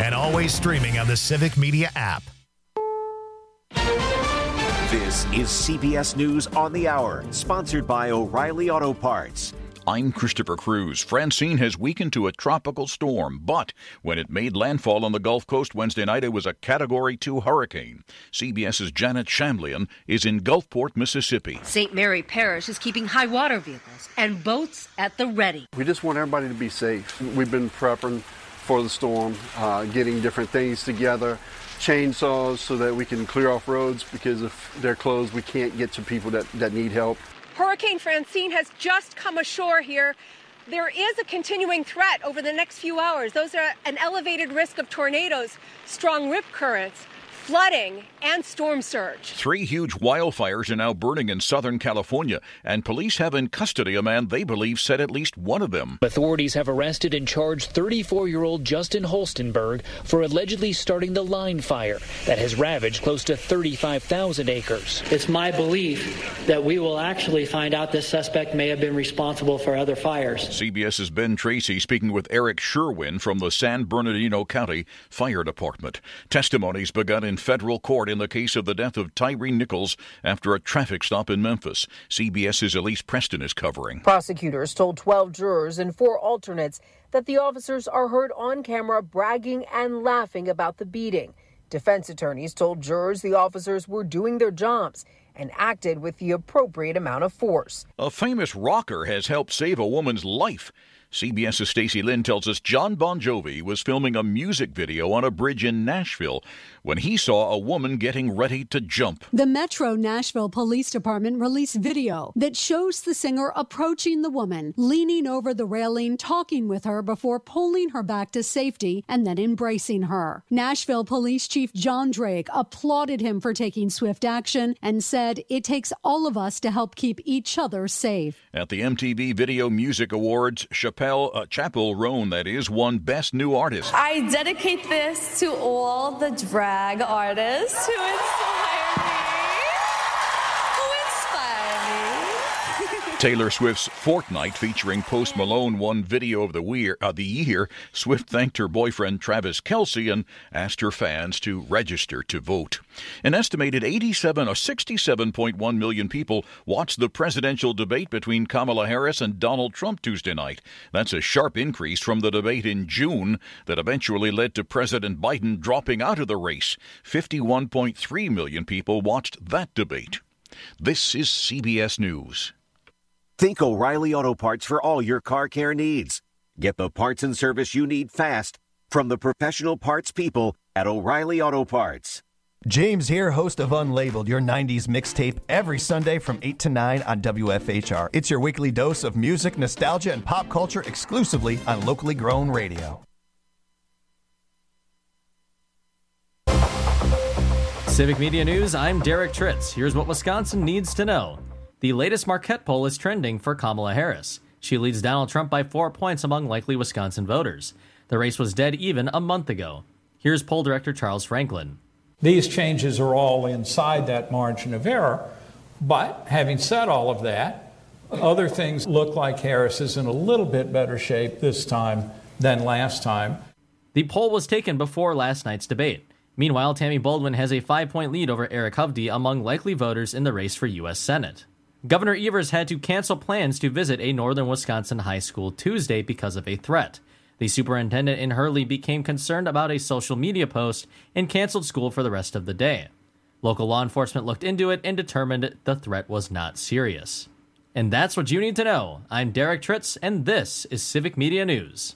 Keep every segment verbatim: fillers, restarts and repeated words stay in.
and always streaming on the Civic Media app. This is C B S News on the Hour, sponsored by O'Reilly Auto Parts. I'm Christopher Cruz. Francine has weakened to a tropical storm, but when it made landfall on the Gulf Coast Wednesday night, it was a Category two hurricane. CBS's Janet Shamlian is in Gulfport, Mississippi. Saint Mary Parish is keeping high water vehicles and boats at the ready. We just want everybody to be safe. We've been prepping for the storm, uh, getting different things together, chainsaws so that we can clear off roads, because if they're closed, we can't get to people that, that need help. Hurricane Francine has just come ashore here. There is a continuing threat over the next few hours. Those are an elevated risk of tornadoes, strong rip currents, flooding, and storm surge. Three huge wildfires are now burning in Southern California, and police have in custody a man they believe set at least one of them. Authorities have arrested and charged thirty-four-year-old Justin Holstenberg for allegedly starting the line fire that has ravaged close to thirty-five thousand acres. It's my belief that we will actually find out this suspect may have been responsible for other fires. CBS's Ben Tracy speaking with Eric Sherwin from the San Bernardino County Fire Department. Testimonies begun in federal court in the case of the death of Tyree Nichols after a traffic stop in Memphis. CBS's Elise Preston is covering. Prosecutors told twelve jurors and four alternates that the officers are heard on camera bragging and laughing about the beating. Defense attorneys told jurors the officers were doing their jobs and acted with the appropriate amount of force. A famous rocker has helped save a woman's life. CBS's Stacey Lynn tells us John Bon Jovi was filming a music video on a bridge in Nashville when he saw a woman getting ready to jump. The Metro Nashville Police Department released video that shows the singer approaching the woman, leaning over the railing, talking with her before pulling her back to safety and then embracing her. Nashville Police Chief John Drake applauded him for taking swift action and said it takes all of us to help keep each other safe. At the M T V Video Music Awards, Chappelle Uh, Chappell Roan, that is, won Best New Artist. I dedicate this to all the drag artists who inspire me. Who inspire me. Taylor Swift's Fortnite, featuring Post Malone, won Video of the Year. Uh, the year. Swift thanked her boyfriend Travis Kelce and asked her fans to register to vote. An estimated eighty-seven or sixty-seven point one million people watched the presidential debate between Kamala Harris and Donald Trump Tuesday night. That's a sharp increase from the debate in June that eventually led to President Biden dropping out of the race. fifty-one point three million people watched that debate. This is C B S News. Think O'Reilly Auto Parts for all your car care needs. Get the parts and service you need fast from the professional parts people at O'Reilly Auto Parts. James here, host of Unlabeled, your nineties mixtape, every Sunday from eight to nine on W F H R. It's your weekly dose of music, nostalgia, and pop culture exclusively on locally grown radio. Civic Media News, I'm Derek Tritz. Here's what Wisconsin needs to know. The latest Marquette poll is trending for Kamala Harris. She leads Donald Trump by four points among likely Wisconsin voters. The race was dead even a month ago. Here's poll director Charles Franklin. These changes are all inside that margin of error, but having said all of that, other things look like Harris is in a little bit better shape this time than last time. The poll was taken before last night's debate. Meanwhile, Tammy Baldwin has a five-point lead over Eric Hovde among likely voters in the race for U S Senate. Governor Evers had to cancel plans to visit a northern Wisconsin high school Tuesday because of a threat. The superintendent in Hurley became concerned about a social media post and canceled school for the rest of the day. Local law enforcement looked into it and determined the threat was not serious. And that's what you need to know. I'm Derek Tritz, and this is Civic Media News.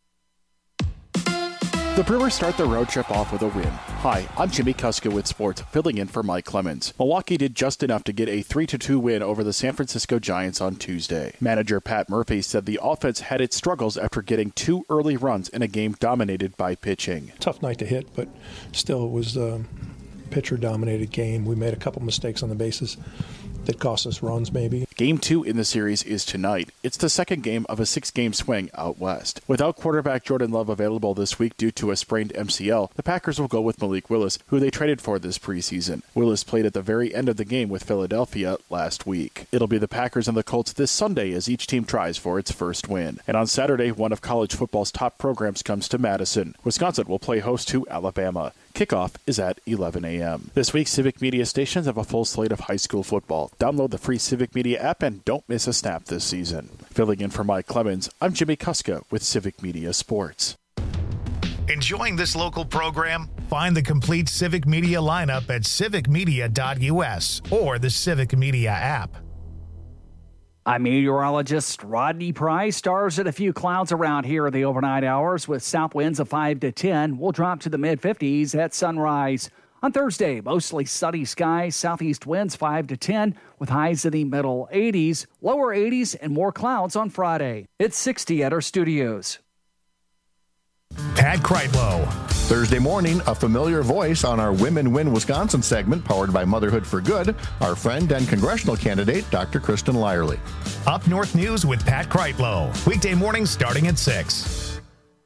The Brewers start the road trip off with a win. Hi, I'm Jimmy Kuska with Sports, filling in for Mike Clemens. Milwaukee did just enough to get a three to two win over the San Francisco Giants on Tuesday. Manager Pat Murphy said the offense had its struggles after getting two early runs in a game dominated by pitching. Tough night to hit, but still it was a pitcher-dominated game. We made a couple mistakes on the bases that cost us runs maybe. Game two in the series is tonight. It's the second game of a six-game swing out west. Without quarterback Jordan Love available this week due to a sprained M C L, the Packers will go with Malik Willis, who they traded for this preseason. Willis played at the very end of the game with Philadelphia last week. It'll be the Packers and the Colts this Sunday as each team tries for its first win. And on Saturday, one of college football's top programs comes to Madison. Wisconsin will play host to Alabama. Kickoff is at eleven a.m. This week, Civic Media stations have a full slate of high school football. Download the free Civic Media app and don't miss a snap this season. Filling in for Mike Clemens, I'm Jimmy Kuska with Civic Media Sports. Enjoying this local program? Find the complete Civic Media lineup at civic media dot u s or the Civic Media app. I'm meteorologist Rodney Price. Stars and a few clouds around here in the overnight hours with south winds of five to ten. We'll drop to the mid-fifties at sunrise. On Thursday, mostly sunny skies, southeast winds five to ten with highs in the middle eighties, lower eighties, and more clouds on Friday. It's sixty at our studios. Pat Kreitlow. Thursday morning, a familiar voice on our Women Win Wisconsin segment powered by Motherhood for Good, our friend and congressional candidate, Doctor Kristen Lyerly. Up North News with Pat Kreitlow. Weekday mornings starting at six.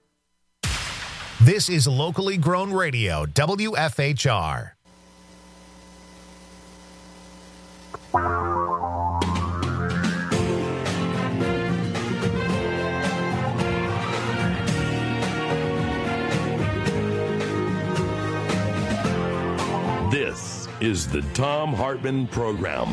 This is locally grown radio, W F H R. This is the Thom Hartmann Program.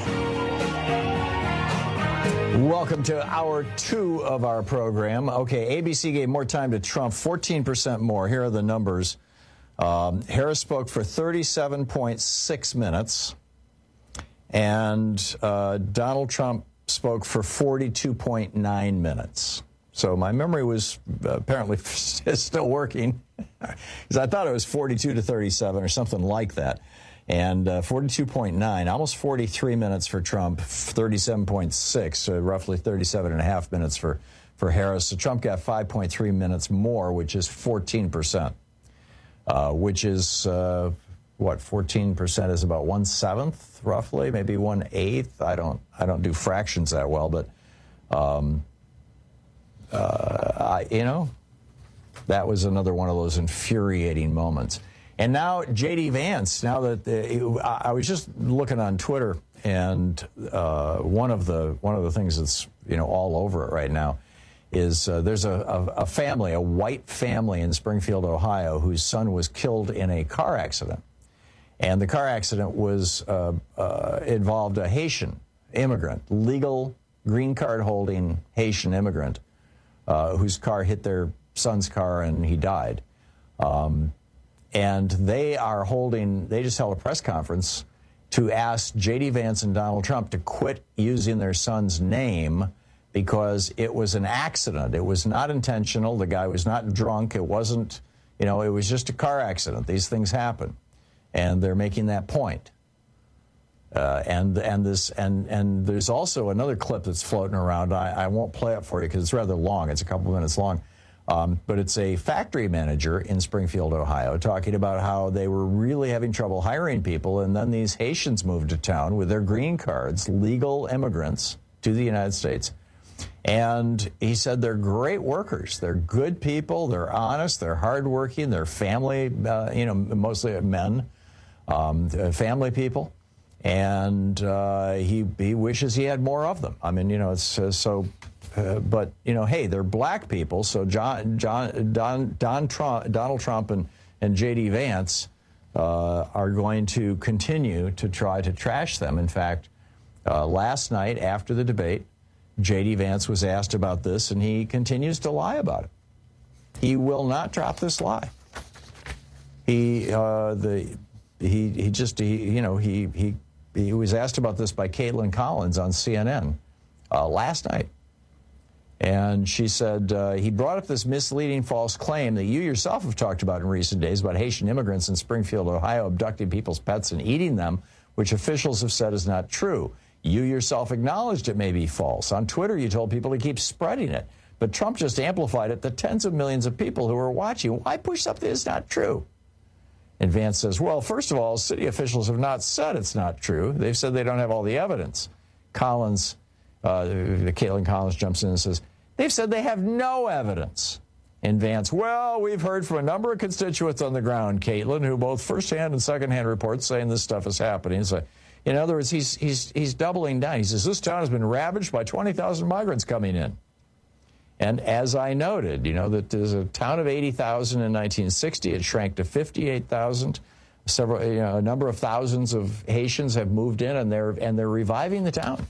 Welcome to hour two of our program. Okay, A B C gave more time to Trump, fourteen percent more. Here are the numbers. Um, Harris spoke for thirty-seven point six minutes, and uh, Donald Trump spoke for forty-two point nine minutes. So my memory was uh, apparently still working, because I thought it was forty-two to thirty-seven or something like that. And uh, forty-two point nine, almost forty-three minutes for Trump, thirty-seven point six, so roughly thirty-seven and a half minutes for, for Harris. So Trump got five point three minutes more, which is fourteen percent, uh, which is, uh, what, fourteen percent is about one-seventh, roughly, maybe one-eighth. I don't, I don't do fractions that well, but... Um, Uh, I, you know, that was another one of those infuriating moments. And now J D Vance, now that uh, I was just looking on Twitter, and uh, one of the one of the things that's, you know, all over it right now is uh, there's a, a, a family, a white family in Springfield, Ohio, whose son was killed in a car accident. And the car accident was uh, uh, involved a Haitian immigrant, legal green card holding Haitian immigrant, Uh, whose car hit their son's car and he died. Um, and they are holding, they just held a press conference to ask J D Vance and Donald Trump to quit using their son's name because it was an accident. It was not intentional. The guy was not drunk. It wasn't, you know, it was just a car accident. These things happen. And they're making that point. Uh, and and this and and there's also another clip that's floating around. I, I won't play it for you because it's rather long. It's a couple minutes long, um, but it's a factory manager in Springfield, Ohio, talking about how they were really having trouble hiring people, and then these Haitians moved to town with their green cards, legal immigrants to the United States, and he said they're great workers, they're good people, they're honest, they're hardworking, they're family, uh, you know, mostly men, um, family people. And uh, he he wishes he had more of them. I mean, you know, it's uh, so. Uh, but you know, hey, they're black people. So John John Don Don Trump, Donald Trump and and J D Vance uh, are going to continue to try to trash them. In fact, uh, last night after the debate, J D Vance was asked about this, and he continues to lie about it. He will not drop this lie. He uh, the he he just he you know he he. He was asked about this by Caitlin Collins on C N N uh, last night. And she said, uh, he brought up this misleading false claim that you yourself have talked about in recent days about Haitian immigrants in Springfield, Ohio, abducting people's pets and eating them, which officials have said is not true. You yourself acknowledged it may be false. On Twitter, you told people to keep spreading it. But Trump just amplified it to tens of millions of people who are watching. Why push something that's not true? And Vance says, well, first of all, city officials have not said it's not true. They've said they don't have all the evidence. Collins, uh, Caitlin Collins jumps in and says, they've said they have no evidence. And Vance, well, we've heard from a number of constituents on the ground, Caitlin, who both firsthand and secondhand reports saying this stuff is happening. So, in other words, he's he's he's doubling down. He says this town has been ravaged by twenty thousand migrants coming in. And as I noted, you know, that there's a town of eighty thousand in nineteen sixty. It shrank to fifty-eight thousand. Several, you know, a number of thousands of Haitians have moved in, and they're and they're reviving the town.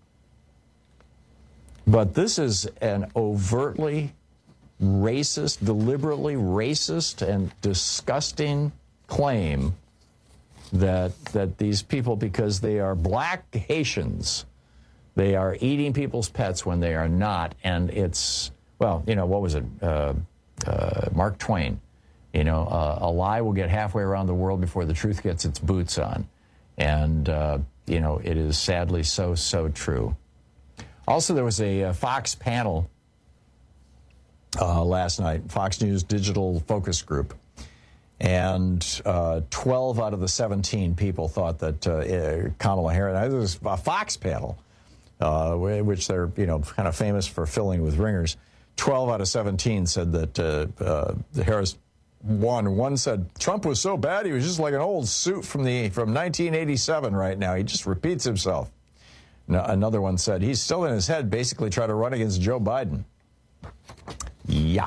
But this is an overtly racist, deliberately racist and disgusting claim that that these people, because they are black Haitians, they are eating people's pets when they are not. And it's, well, you know, what was it? Uh, uh, Mark Twain. You know, uh, a lie will get halfway around the world before the truth gets its boots on. And, uh, you know, it is sadly so, so true. Also, there was a, a Fox panel Uh, last night, Fox News Digital Focus Group, and uh, twelve out of the seventeen people thought that uh, Kamala Harris, this was a Fox panel, uh, which they're, you know, kind of famous for filling with ringers. twelve out of seventeen said that uh, uh, Harris won. One said Trump was so bad he was just like an old suit from the from nineteen eighty-seven right now. He just repeats himself. No, another one said he's still in his head, basically trying to run against Joe Biden. Yeah.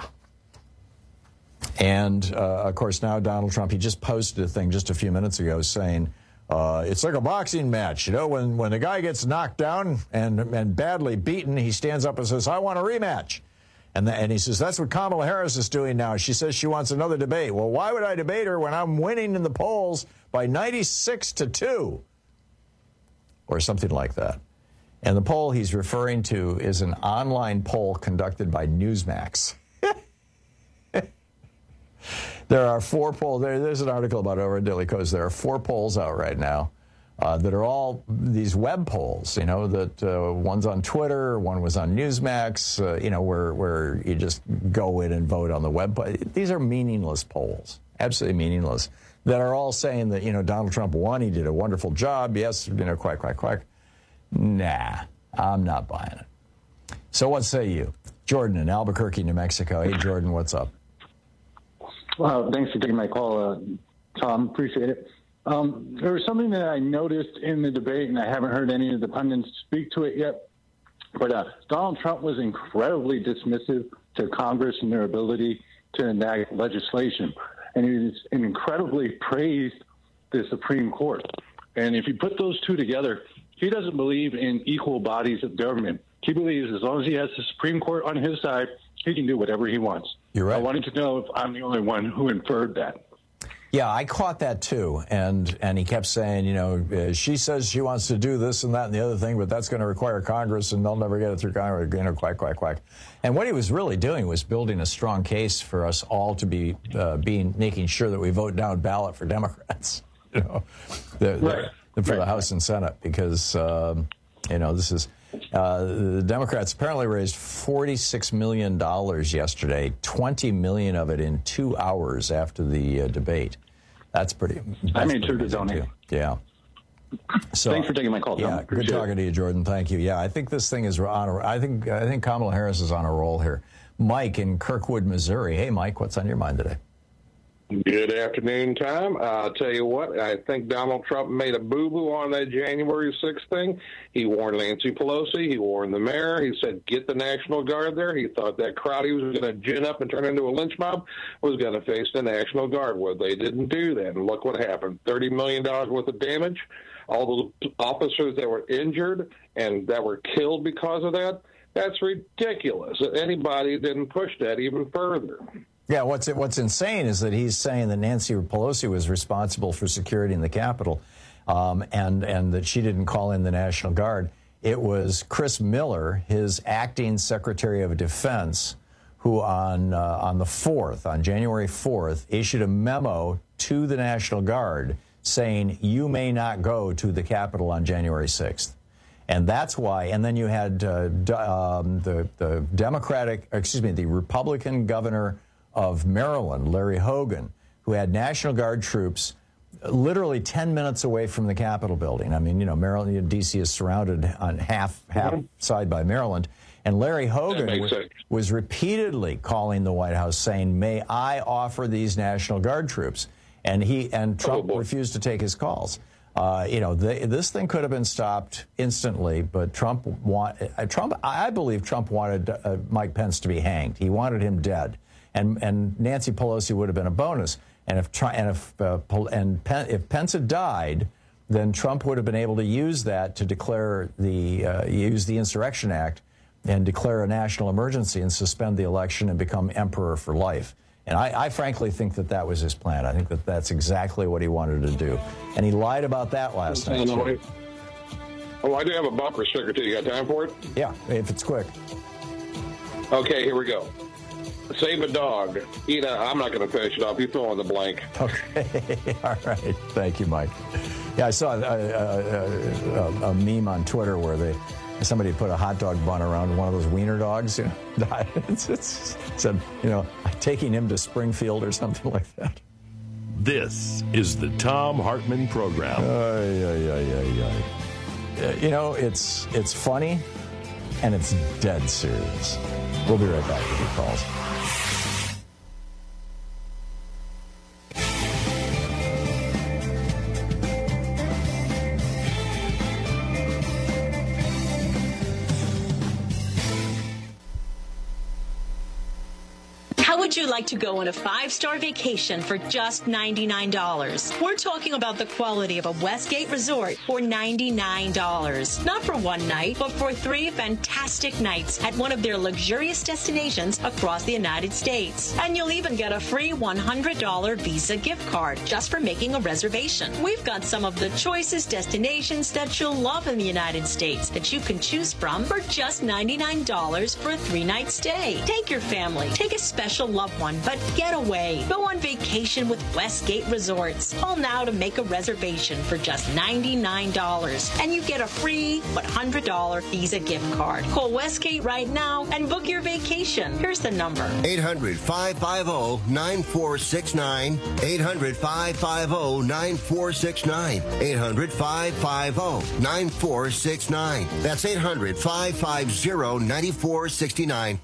And, uh, of course, now Donald Trump, he just posted a thing just a few minutes ago saying, uh, it's like a boxing match. You know, when, when the guy gets knocked down and, and badly beaten, he stands up and says, I want a rematch. And, the, and he says, that's what Kamala Harris is doing now. She says she wants another debate. Well, why would I debate her when I'm winning in the polls by ninety-six to two? Or something like that. And the poll he's referring to is an online poll conducted by Newsmax. There are four polls. There, there's an article about it over at Daily Kos. There are four polls out right now uh, that are all these web polls, you know, that uh, one's on Twitter, one was on Newsmax, uh, you know, where, where you just go in and vote on the web. These are meaningless polls, absolutely meaningless, that are all saying that, you know, Donald Trump won, he did a wonderful job, yes, you know, quack, quack, quack. Nah, I'm not buying it. So what say you? Jordan in Albuquerque, New Mexico. Hey, Jordan, what's up? Well, thanks for taking my call, uh, Tom. Appreciate it. Um, there was something that I noticed in the debate, and I haven't heard any of the pundits speak to it yet, but uh, Donald Trump was incredibly dismissive to Congress and their ability to enact legislation, and he was incredibly praised the Supreme Court. And if you put those two together, he doesn't believe in equal bodies of government. He believes as long as he has the Supreme Court on his side, he can do whatever he wants. You're right. I wanted to know if I'm the only one who inferred that. Yeah, I caught that too. And and he kept saying, you know, uh, she says she wants to do this and that and the other thing, but that's going to require Congress and they'll never get it through Congress. You know, quack, quack, quack. And what he was really doing was building a strong case for us all to be uh, being making sure that we vote down ballot for Democrats, you know, the, right. the, for right. the House and Senate, because, um, you know, this is. Uh, the Democrats apparently raised forty-six million dollars yesterday, twenty million dollars of it in two hours after the uh, debate. That's pretty. That's I made sure to donate. Too. Yeah. So, thanks for taking my call, Tom. Yeah, good talking to you, Jordan. Thank you. Yeah, I think this thing is on. A, I think I think Kamala Harris is on a roll here. Mike in Kirkwood, Missouri. Hey, Mike, what's on your mind today? Good afternoon, Tom. I'll tell you what, I think Donald Trump made a boo-boo on that January sixth thing. He warned Nancy Pelosi. He warned the mayor. He said, get the National Guard there. He thought that crowd he was going to gin up and turn into a lynch mob was going to face the National Guard. Well, they didn't do that. And look what happened. thirty million dollars worth of damage. All the officers that were injured and that were killed because of that. That's ridiculous. Anybody didn't push that even further. Yeah, what's what's insane is that he's saying that Nancy Pelosi was responsible for security in the Capitol, um, and and that she didn't call in the National Guard. It was Chris Miller, his acting Secretary of Defense, who on uh, on the fourth, on January fourth, issued a memo to the National Guard saying you may not go to the Capitol on January sixth. And that's why, and then you had uh, um, the the Democratic, excuse me, the Republican governor of Maryland, Larry Hogan, who had National Guard troops literally ten minutes away from the Capitol building. I mean, you know, Maryland, D C is surrounded on half, half mm-hmm. side by Maryland. And Larry Hogan was, was repeatedly calling the White House saying, may I offer these National Guard troops? And he and Trump oh, refused to take his calls. Uh, you know, they, this thing could have been stopped instantly, but Trump want uh, Trump. I believe Trump wanted uh, Mike Pence to be hanged. He wanted him dead, and and Nancy Pelosi would have been a bonus. And if and if uh, and Pen, if Pence had died, then Trump would have been able to use that to declare the uh, use the Insurrection Act and declare a national emergency and suspend the election and become emperor for life. And I, I frankly think that that was his plan. I think that that's exactly what he wanted to do. And he lied about that last night, too. Oh, I do have a bumper sticker, too. You got time for it? Yeah, if it's quick. Okay, here we go. Save a dog. Eat a, I'm not going to finish it off. You fill in the blank. Okay. All right. Thank you, Mike. Yeah, I saw a, a, a, a meme on Twitter where they somebody put a hot dog bun around one of those wiener dogs. You know, it's, it's said, you know, taking him to Springfield or something like that. This is the Thom Hartmann Program. Ay, ay, ay, ay, ay. Uh, you know, it's it's funny and it's dead serious. We'll be right back with your calls. Would you like to go on a five-star vacation for just ninety-nine dollars? We're talking about the quality of a Westgate resort for ninety-nine dollars. Not for one night, but for three fantastic nights at one of their luxurious destinations across the United States. And you'll even get a free one hundred dollars Visa gift card just for making a reservation. We've got some of the choicest destinations that you'll love in the United States that you can choose from for just ninety-nine dollars for a three-night stay. Take your family. Take a special loved one, but get away. Go on vacation with Westgate Resorts. Call now to make a reservation for just ninety-nine dollars, and you get a free one hundred dollars Visa gift card. Call Westgate right now and book your vacation. Here's the number. eight hundred, five five zero, nine four six nine. eight hundred, five five zero, nine four six nine. eight hundred, five five zero, nine four six nine. That's eight hundred, five five zero, nine four six nine.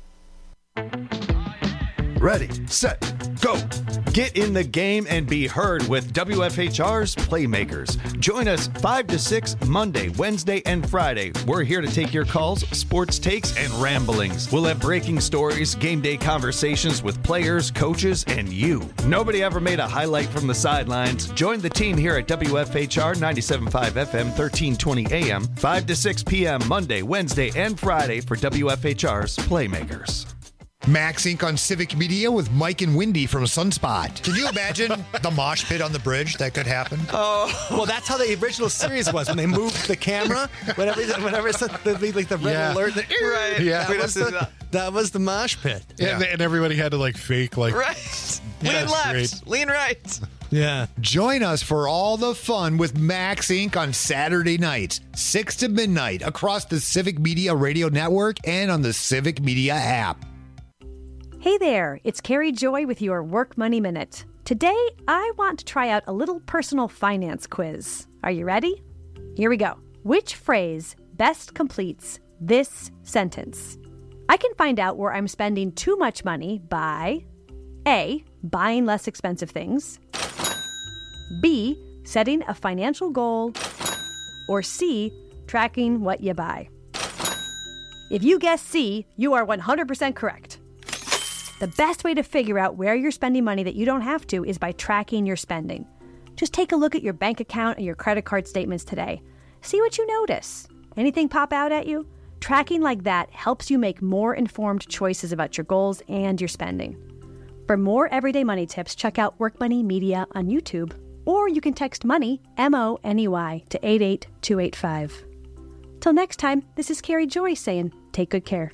Ready, set, go. Get in the game and be heard with W F H R's Playmakers. Join us five to six Monday, Wednesday, and Friday. We're here to take your calls, sports takes, and ramblings. We'll have breaking stories, game day conversations with players, coaches, and you. Nobody ever made a highlight from the sidelines. Join the team here at W F H R ninety-seven point five F M, thirteen twenty A M, five to six p.m. Monday, Wednesday, and Friday for W F H R's Playmakers. Max Incorporated on Civic Media with Mike and Wendy from Sunspot. Can you imagine the mosh pit on the bridge that could happen? Oh, well, that's how the original series was when they moved the camera. Whenever, whenever it's the, like the red yeah. alert, the, right? Yeah, that was the, that was the mosh pit. Yeah, yeah. And everybody had to like fake like right. Yeah, lean left, great. lean right. Yeah. Join us for all the fun with Max Incorporated on Saturday nights, six to midnight, across the Civic Media Radio Network and on the Civic Media app. Hey there, it's Carrie Joy with your Work Money Minute. Today, I want to try out a little personal finance quiz. Are you ready? Here we go. Which phrase best completes this sentence? I can find out where I'm spending too much money by A. Buying less expensive things, B. Setting a financial goal, or C. Tracking what you buy. If you guess C, you are one hundred percent correct. The best way to figure out where you're spending money that you don't have to is by tracking your spending. Just take a look at your bank account and your credit card statements today. See what you notice. Anything pop out at you? Tracking like that helps you make more informed choices about your goals and your spending. For more everyday money tips, check out Work Money Media on YouTube, or you can text MONEY, M O N E Y, to eight eight two eight five. Till next time, this is Carrie Joy saying, take good care.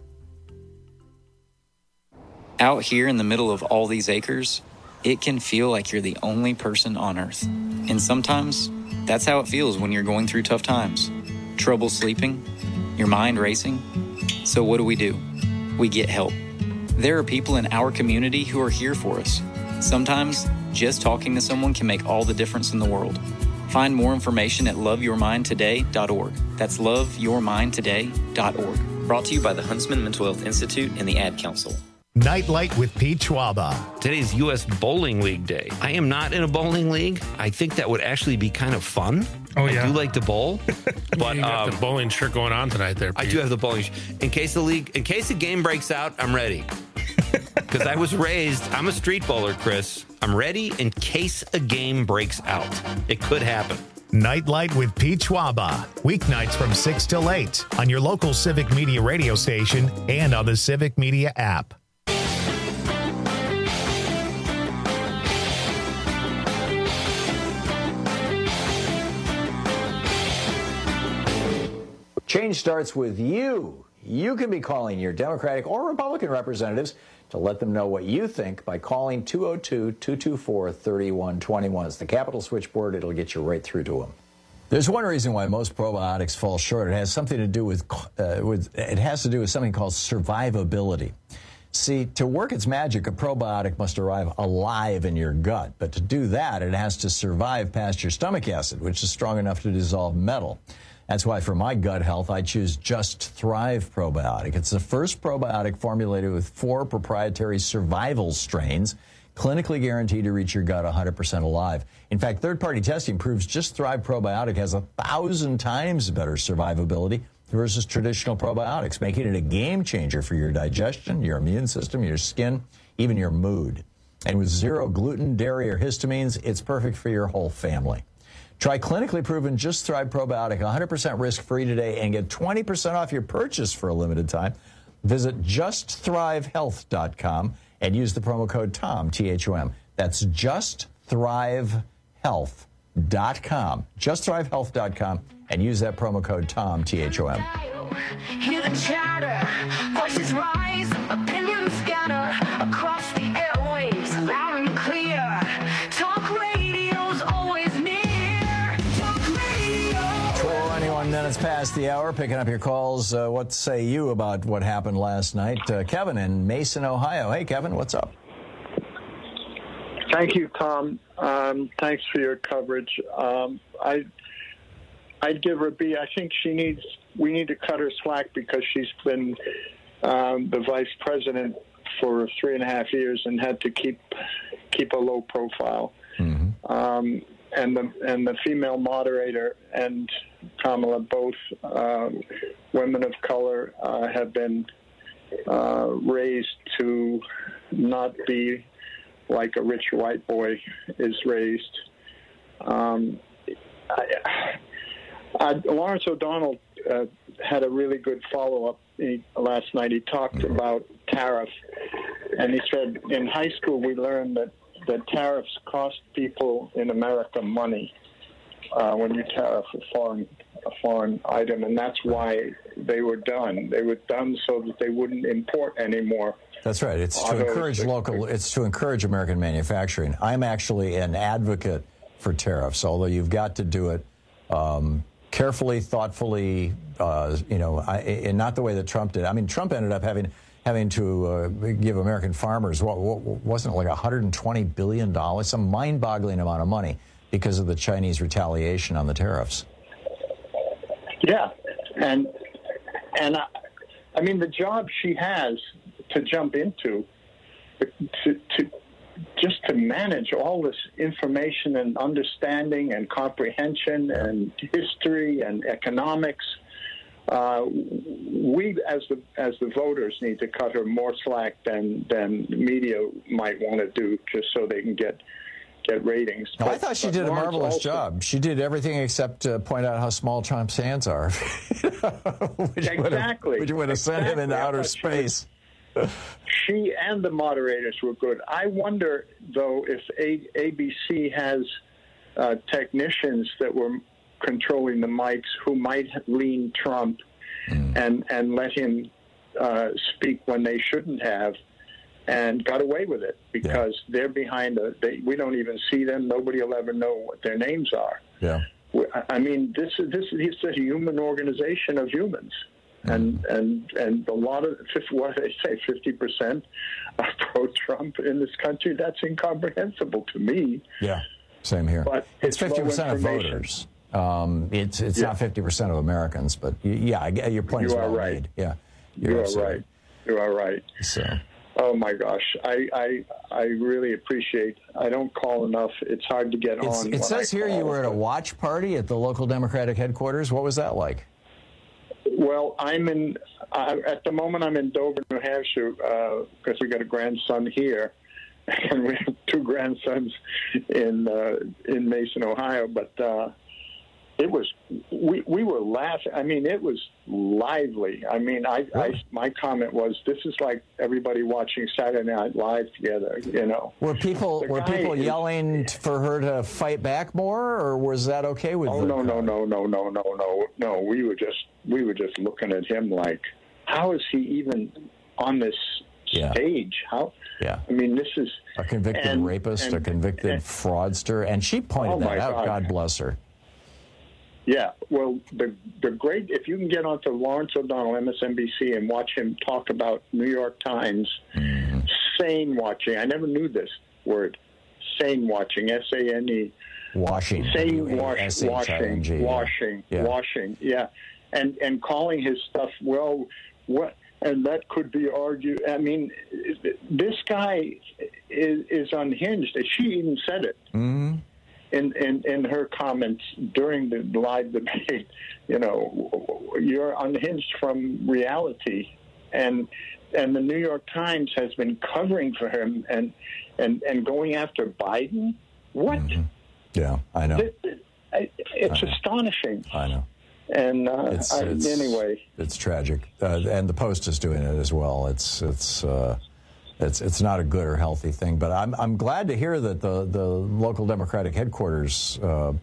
Out here in the middle of all these acres, it can feel like you're the only person on Earth. And sometimes, that's how it feels when you're going through tough times. Trouble sleeping, your mind racing. So what do we do? We get help. There are people in our community who are here for us. Sometimes, just talking to someone can make all the difference in the world. Find more information at love your mind today dot org. That's love your mind today dot org. Brought to you by the Huntsman Mental Health Institute and the Ad Council. Nightlight with Pete Schwaba. Today's U S Bowling League Day. I am not in a bowling league. I think that would actually be kind of fun. Oh, yeah. I do like to bowl. But you got um, the bowling shirt going on tonight there, Pete. I do have the bowling shirt. In case the league, in case the game breaks out, I'm ready. Because I was raised, I'm a street bowler, Chris. I'm ready in case a game breaks out. It could happen. Nightlight with Pete Schwaba. Weeknights from six till eight on your local Civic Media radio station and on the Civic Media app. Change starts with you. You can be calling your Democratic or Republican representatives to let them know what you think by calling two oh two, two two four, three one two one. It's the Capitol switchboard. It'll get you right through to them. There's one reason why most probiotics fall short. It has something to do with, uh, with it has to do with something called survivability. See, to work its magic, a probiotic must arrive alive in your gut. But to do that, it has to survive past your stomach acid, which is strong enough to dissolve metal. That's why for my gut health, I choose Just Thrive Probiotic. It's the first probiotic formulated with four proprietary survival strains, clinically guaranteed to reach your gut one hundred percent alive. In fact, third-party testing proves Just Thrive Probiotic has a thousand times better survivability versus traditional probiotics, making it a game changer for your digestion, your immune system, your skin, even your mood. And with zero gluten, dairy, or histamines, it's perfect for your whole family. Try clinically proven Just Thrive Probiotic one hundred percent risk-free today and get twenty percent off your purchase for a limited time. Visit just thrive health dot com and use the promo code TOM, T H O M. That's just thrive health dot com. just thrive health dot com and use that promo code TOM, T H O M. Hear the chatter, voices rise, opinions scatter across the airwaves, loud and clear. Talk radio's always near. Talk radio. twenty-one minutes past the hour, picking up your calls. Uh, what say you about what happened last night? Uh, Kevin in Mason, Ohio. Hey, Kevin, what's up? Thank you, Tom. Um, thanks for your coverage. Um, I, I'd give her a B. I think she needs. We need to cut her slack because she's been um, the vice president for three and a half years and had to keep keep a low profile. Mm-hmm. Um, and the and the female moderator and Kamala, both um, women of color, uh, have been uh, raised to not be like a rich white boy is raised. Um, I, I, Lawrence O'Donnell uh, had a really good follow-up he, last night. He talked about tariff, and he said in high school we learned that, that tariffs cost people in America money uh, when you tariff a foreign a foreign item, and that's why they were done. They were done so that they wouldn't import anymore. That's right. It's to encourage local. It's to encourage American manufacturing. I'm actually an advocate for tariffs, although you've got to do it um, carefully, thoughtfully. Uh, you know, I, and not the way that Trump did. I mean, Trump ended up having having to uh, give American farmers what, what wasn't it like one hundred twenty billion dollars, some mind-boggling amount of money because of the Chinese retaliation on the tariffs. Yeah, and and I, I mean the job she has to jump into, to, to just to manage all this information and understanding and comprehension and history and economics. Uh, we, as the as the voters, need to cut her more slack than than media might want to do, just so they can get get ratings. No, but, I thought she did a marvelous also, job. She did everything except uh, point out how small Trump's hands are, which exactly, which would have sent exactly. him into outer space. She and the moderators were good. I wonder, though, if A- ABC has uh, technicians that were controlling the mics who might lean Trump mm. and, and let him uh, speak when they shouldn't have, and got away with it because yeah. they're behind a. They, we don't even see them. Nobody will ever know what their names are. Yeah. I mean, this is this is a human organization of humans. And and and a lot of what do they say, fifty percent pro-Trump in this country. That's incomprehensible to me. Yeah, same here. But it's it's fifty low percent of information. voters. Um, it's it's Yeah. not fifty percent of Americans, but y- yeah, I get- your point is You are well right. made. Yeah, You are absolutely right. You are right. So. Oh my gosh, I, I I really appreciate. I don't call enough. It's hard to get It's, on. it when says I here call. you were at a watch party at the local Democratic headquarters. What was that like? Well, I'm in. Uh, at the moment, I'm in Dover, New Hampshire, because we got a grandson here, and we have two grandsons in uh, in Mason, Ohio. But uh, it was we we were laughing. I mean, it was lively. I mean, I, I my comment was, this is like everybody watching Saturday Night Live together. You know, Were people The were guy people is- yelling t- for her to fight back more, or was that okay with? Oh the no no crowd? no no no no no no! We were just we were just looking at him like, how is he even on this Yeah. stage? How? Yeah. I mean, this is A convicted and- rapist, a and- convicted and- fraudster, and she pointed Oh, that my out. God. God bless her. Yeah. Well, the the great if you can get onto Lawrence O'Donnell, M S N B C, and watch him talk about New York Times Mm-hmm. sane watching. I never knew this word, sane watching. S A N E. Washing. Sane wash, W A S H I washing, N G, yeah. washing, Yeah. washing. Yeah, and and calling his stuff well, what, and that could be argued. I mean, this guy is, is unhinged. She even said it Mm-hmm. in, in in her comments during the live debate. You know, you're unhinged from reality, and and the New York Times has been covering for him and and and going after Biden. What? Mm-hmm. Yeah, I know. It- it- It's I know. astonishing. I know. And uh, It's, I, it's- anyway, it's tragic, uh, and the Post is doing it as well. It's it's uh, it's it's not a good or healthy thing. But I'm I'm glad to hear that the the local Democratic headquarters, uh,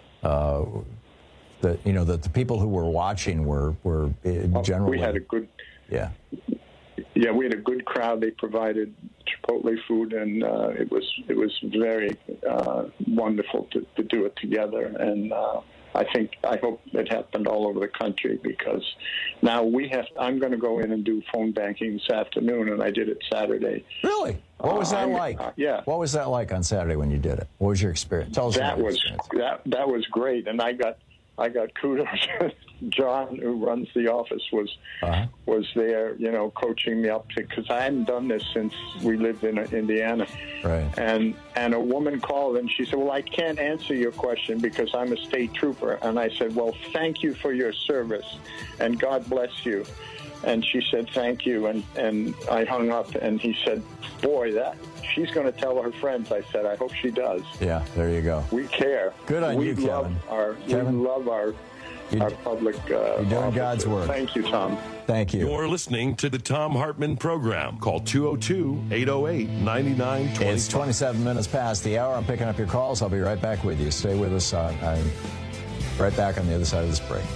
uh, that you know that the people who were watching were were uh, generally we had a good, yeah. yeah, we had a good crowd. They provided Chipotle food, and uh, it was it was very uh, wonderful to, to do it together. And uh, I think I hope it happened all over the country, because now we have. I'm going to go in and do phone banking this afternoon, and I did it Saturday. Really? What was Uh, that I'm- like? uh, yeah. What was that like on Saturday when you did it? What was your experience? Tell us That about your was experience. that that was great, and I got I got kudos. John, who runs the office, was Uh-huh. was there, you know, coaching me up to, because I hadn't done this since we lived in Indiana. Right. And and a woman called and she said, "Well, I can't answer your question because I'm a state trooper." And I said, "Well, thank you for your service, and God bless you." And she said, "Thank you." And and I hung up, and he said, "Boy, that she's going to tell her friends." I said, "I hope she does." Yeah, there you go. We care. Good on we you, love Kevin. Our, Kevin, we love our our public. Uh, you're doing officers. God's work. Thank you, Tom. Thank you. You're listening to the Tom Hartman Program. Call two oh two, eight oh eight, nine nine two five. It's twenty-seven minutes past the hour. I'm picking up your calls. I'll be right back with you. Stay with us. Uh, I'm right back on the other side of this break.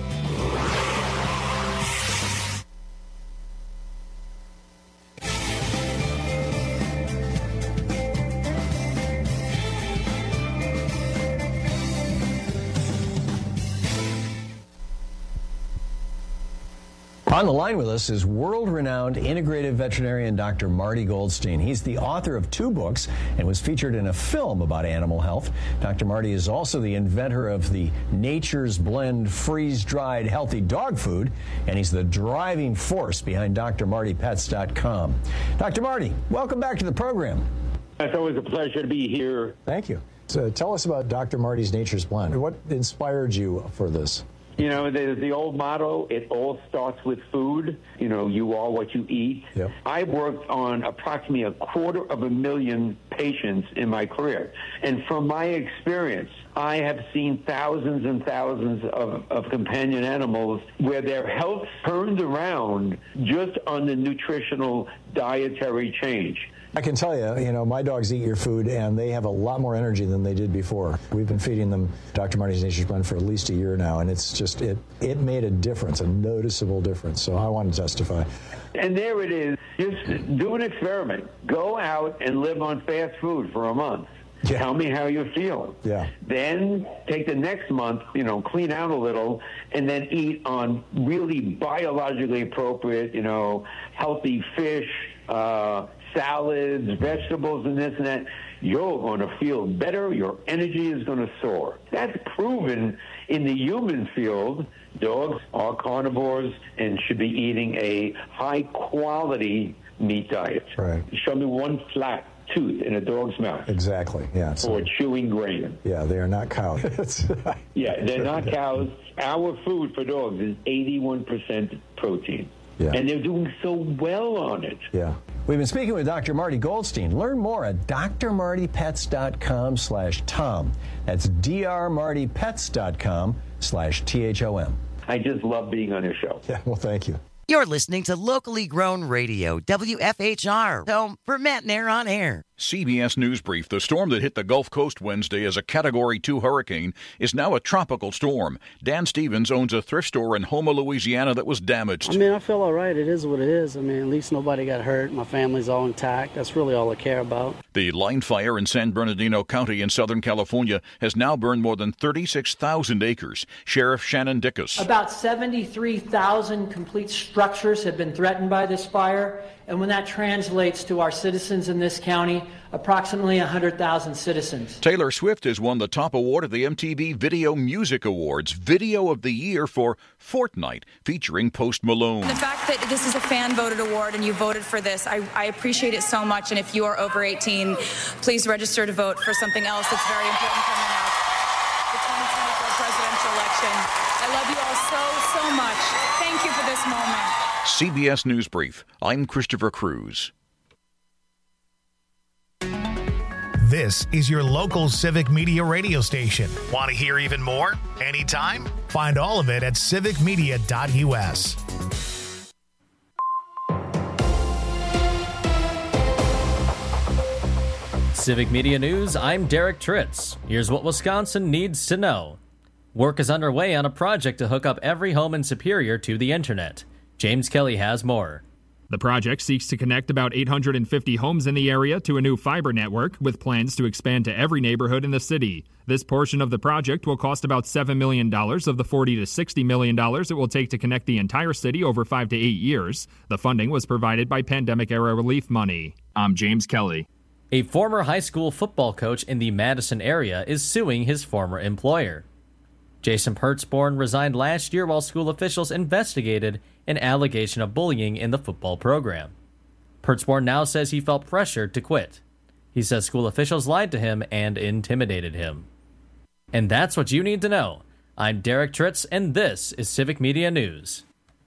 On the line with us is world-renowned integrative veterinarian Doctor Marty Goldstein. He's the author of two books and was featured in a film about animal health. Doctor Marty is also the inventor of the Nature's Blend freeze-dried healthy dog food, and he's the driving force behind D R Marty Pets dot com. Doctor Marty, welcome back to the program. It's always a pleasure to be here. Thank you. So tell us about Doctor Marty's Nature's Blend. What inspired you for this? You know, there's the old motto, it all starts with food. You know, you are what you eat. Yep. I've worked on approximately a quarter of a million patients in my career. And from my experience, I have seen thousands and thousands of, of companion animals where their health turned around just on the nutritional dietary change. I can tell you, you know, my dogs eat your food, and they have a lot more energy than they did before. We've been feeding them Doctor Marty's Nature's Blend for at least a year now, and it's just, it, it made a difference, a noticeable difference. So I want to testify. And there it is. Just do an experiment. Go out and live on fast food for a month. Yeah. Tell me how you feel. Yeah. Then take the next month, you know, clean out a little, and then eat on really biologically appropriate, you know, healthy fish, uh, salads, vegetables, and this and that, you're going to feel better. Your energy is going to soar. That's proven in the human field. Dogs are carnivores and should be eating a high-quality meat diet. Right. Show me one flat tooth in a dog's mouth. Exactly, yeah. Or chewing grain. Yeah, they are not cows. Yeah, they're not cows. Our food for dogs is eighty-one percent protein. Yeah. And they're doing so well on it. Yeah. We've been speaking with Doctor Marty Goldstein. Learn more at d r marty pets dot com slash tom. That's d r marty pets dot com slash T H O M. I just love being on your show. Yeah, well, thank you. You're listening to locally grown radio, W F H R, home for Matt Nair on Air. C B S News Brief. The storm that hit the Gulf Coast Wednesday as a Category two hurricane is now a tropical storm. Dan Stevens owns a thrift store in Houma, Louisiana that was damaged. I mean, I feel all right. It is what it is. I mean, at least nobody got hurt. My family's all intact. That's really all I care about. The line fire in San Bernardino County in Southern California has now burned more than thirty-six thousand acres. Sheriff Shannon Dickus. About seventy-three thousand complete structures have been threatened by this fire. And when that translates to our citizens in this county, approximately one hundred thousand citizens. Taylor Swift has won the top award at the M T V Video Music Awards, Video of the Year for Fortnite, featuring Post Malone. The fact that this is a fan-voted award and you voted for this, I, I appreciate it so much. And if you are over eighteen, please register to vote for something else that's very important coming up, the twenty twenty-four presidential election. I love you all so, so much. Thank you for this moment. C B S News Brief. I'm Christopher Cruz. This is your local Civic Media radio station. Want to hear even more? Anytime? Find all of it at civic media dot U S. Civic Media News, I'm Derek Tritz. Here's what Wisconsin needs to know. Work is underway on a project to hook up every home in Superior to the internet. James Kelly has more. The project seeks to connect about eight hundred fifty homes in the area to a new fiber network, with plans to expand to every neighborhood in the city. This portion of the project will cost about seven million dollars of the forty to sixty million dollars it will take to connect the entire city over five to eight years. The funding was provided by pandemic-era relief money. I'm James Kelly. A former high school football coach in the Madison area is suing his former employer. Jason Pertzborn resigned last year while school officials investigated an allegation of bullying in the football program. Pertzborn now says he felt pressured to quit. He says school officials lied to him and intimidated him. And that's what you need to know. I'm Derek Tritz, and this is Civic Media News.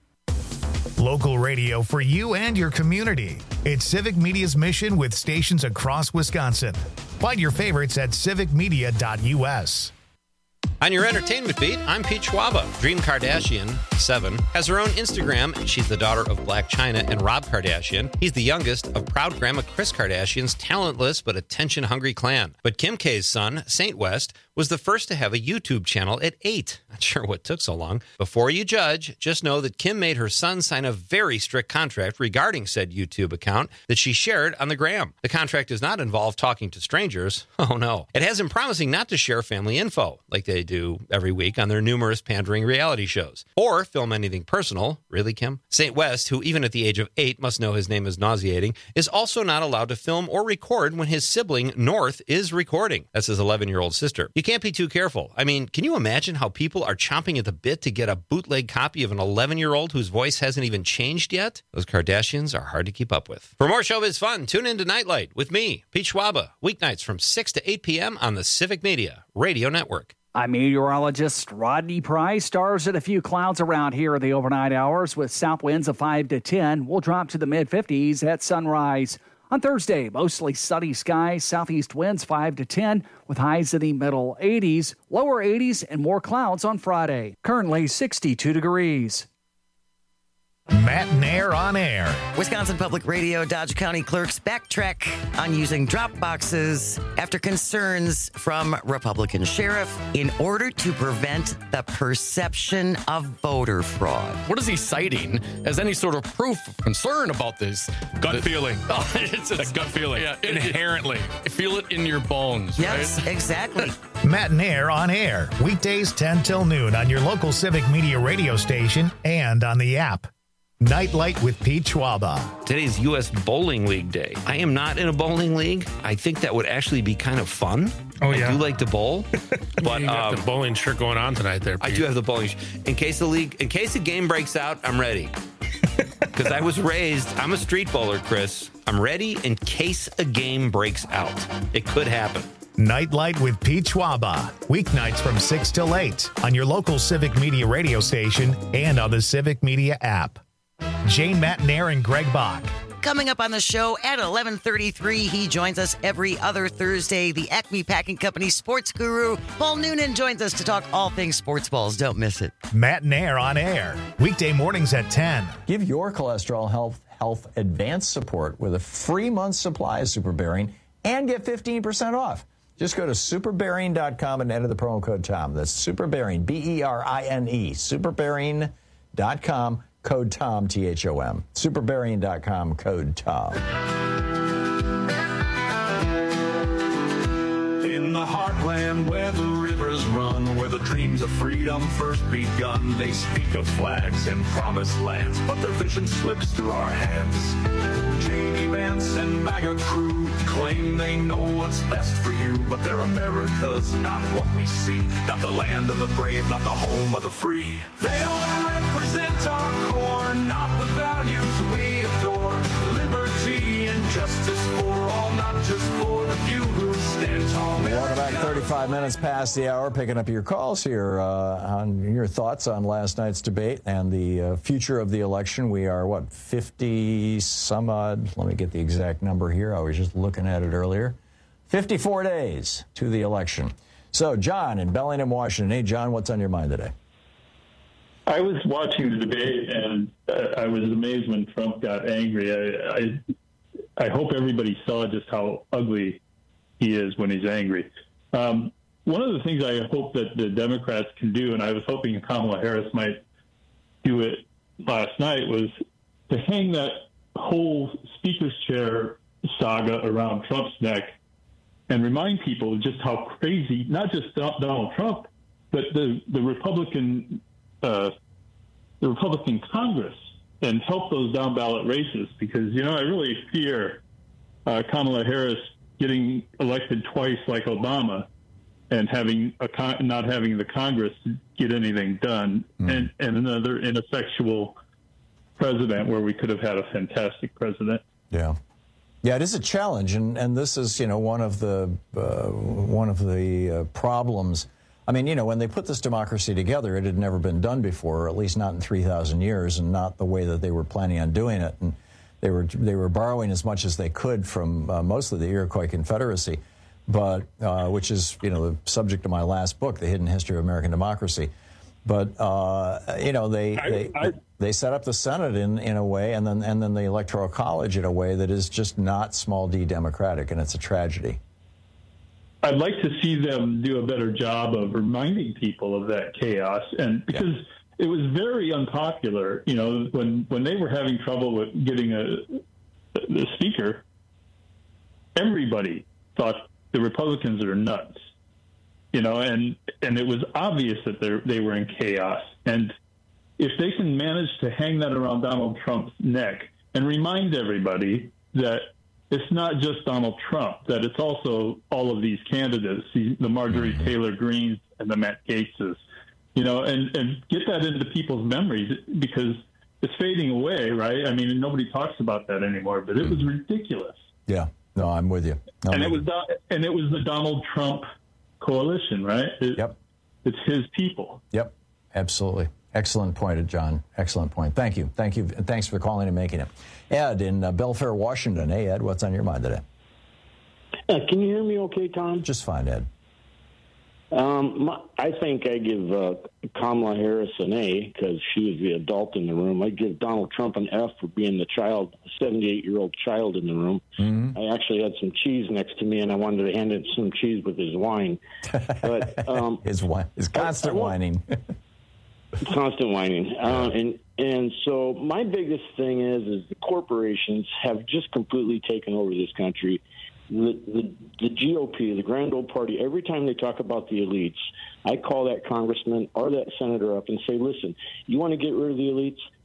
Local radio for you and your community. It's Civic Media's mission with stations across Wisconsin. Find your favorites at civic media dot U S. On your entertainment beat, I'm Pete Schwaba. Dream Kardashian, seven, has her own Instagram. She's the daughter of Blac Chyna and Rob Kardashian. He's the youngest of proud grandma Kris Kardashian's talentless but attention-hungry clan. But Kim K's son, Saint West, was the first to have a YouTube channel at eight. Not sure what took so long. Before you judge, just know that Kim made her son sign a very strict contract regarding said YouTube account that she shared on the gram. The contract does not involve talking to strangers. Oh no. It has him promising not to share family info, like they do every week on their numerous pandering reality shows, or film anything personal. Really, Kim? Saint West, who even at the age of eight must know his name is nauseating, is also not allowed to film or record when his sibling, North, is recording. That's his eleven-year-old sister. You can't be too careful. I mean, can you imagine how people are chomping at the bit to get a bootleg copy of an eleven-year-old whose voice hasn't even changed yet? Those Kardashians are hard to keep up with. For more showbiz fun, tune in to Nightlight with me, Pete Schwaba, weeknights from six to eight p.m. on the Civic Media Radio Network. I'm meteorologist Rodney Price. Stars and a few clouds around here in the overnight hours with south winds of five to ten. We'll drop to the mid-fifties at sunrise. On Thursday, mostly sunny skies, southeast winds five to ten with highs in the middle eighties, lower eighties, and more clouds on Friday. Currently sixty-two degrees. Matt Nair on Air. Wisconsin Public Radio Dodge County clerks backtrack on using drop boxes after concerns from Republican sheriff in order to prevent the perception of voter fraud. What is he citing as any sort of proof of concern about this? Gut the, feeling. Oh, it's a gut feeling. Yeah, inherently. It, feel it in your bones. Yes, right? Exactly. Matt Nair on Air. Weekdays ten till noon on your local Civic Media radio station and on the app. Nightlight with Pete Schwaba. Today's U S Bowling League Day. I am not in a bowling league. I think that would actually be kind of fun. Oh, yeah. I do like to bowl. But you got um, the bowling shirt going on tonight there, Pete. I do have the bowling shirt. In case the league, in case the game breaks out, I'm ready. Because I was raised, I'm a street bowler, Chris. I'm ready in case a game breaks out. It could happen. Nightlight with Pete Schwaba. Weeknights from six till eight on your local Civic Media radio station and on the Civic Media app. Jane Matnair and Greg Bach. Coming up on the show at eleven thirty-three, he joins us every other Thursday. The Acme Packing Company sports guru, Paul Noonan, joins us to talk all things sports balls. Don't miss it. Matnair on air. Weekday mornings at ten. Give your cholesterol health health advanced support with a free month's supply of Super Bearing and get fifteen percent off. Just go to super bearing dot com and enter the promo code Tom. That's Super Bearing, B E R I N E, super bearing dot com, code Tom, T H O M. super bearing dot com, code Tom. In the heartland where the rivers run, where the dreams of freedom first begun, they speak of flags and promised lands, but their vision slips through our hands. J D Vance and MAGA crew claim they know what's best for you, but their America's not what we see. Not the land of the brave, not the home of the free. They don't represent our core, not the values we adore. Liberty and justice for all, not just for the few who stand tall. Welcome back, thirty-five minutes past the hour, picking up your calls here uh, on your thoughts on last night's debate and the uh, future of the election. We are, what, fifty some odd, let me get the exact number here. I was just looking at it earlier. fifty-four days to the election. So, John in Bellingham, Washington. Hey, John, what's on your mind today? I was watching the debate, and uh, I was amazed when Trump got angry. I, I I hope everybody saw just how ugly he is when he's angry. Um, one of the things I hope that the Democrats can do, and I was hoping Kamala Harris might do it last night, was to hang that whole speaker's chair saga around Trump's neck and remind people just how crazy, not just Donald Trump, but the, the Republican uh, the Republican Congress, and help those down ballot races, because, you know, I really fear uh, Kamala Harris getting elected twice like Obama and having a con- not having the Congress get anything done, mm. and, and another ineffectual president where we could have had a fantastic president. Yeah. Yeah, it is a challenge, and, and this is, you know, one of the uh, one of the uh, problems. I mean, you know, when they put this democracy together, it had never been done before, or at least not in three thousand years, and not the way that they were planning on doing it. And they were they were borrowing as much as they could from uh, mostly the Iroquois Confederacy, but uh, which is, you know, the subject of my last book, The Hidden History of American Democracy. But uh, you know, they I, they I, they set up the Senate in, in a way, and then and then the Electoral College in a way that is just not small d democratic, and it's a tragedy. I'd like to see them do a better job of reminding people of that chaos, and because yeah. it was very unpopular, you know, when, when they were having trouble with getting a the speaker, everybody thought the Republicans are nuts, you know, and and it was obvious that they they were in chaos. And if they can manage to hang that around Donald Trump's neck and remind everybody that it's not just Donald Trump, that it's also all of these candidates, the Marjorie mm-hmm. Taylor Greenes and the Matt Gaetzes, you know, and, and get that into people's memories, because it's fading away, right? I mean, nobody talks about that anymore, but it was ridiculous. Yeah, no, I'm with you. I'm and with it was you. and it was the Donald Trump coalition, right? It, yep, it's his people. Yep, absolutely. Excellent point, John. Excellent point. Thank you. Thank you. And thanks for calling and making it. Ed in uh, Belfair, Washington. Hey, Ed, what's on your mind today? Uh, can you hear me okay, Tom? Just fine, Ed. Um, my, I think I give uh, Kamala Harris an A because she was the adult in the room. I give Donald Trump an F for being the child, seventy-eight-year-old child in the room. Mm-hmm. I actually had some cheese next to me, and I wanted to hand him some cheese with his wine. But um, his wine, his constant I, I whining. Constant whining. Uh, and and so my biggest thing is is the corporations have just completely taken over this country. The, the the G O P, the Grand Old Party, every time they talk about the elites, I call that congressman or that senator up and say, listen, you want to get rid of the elites?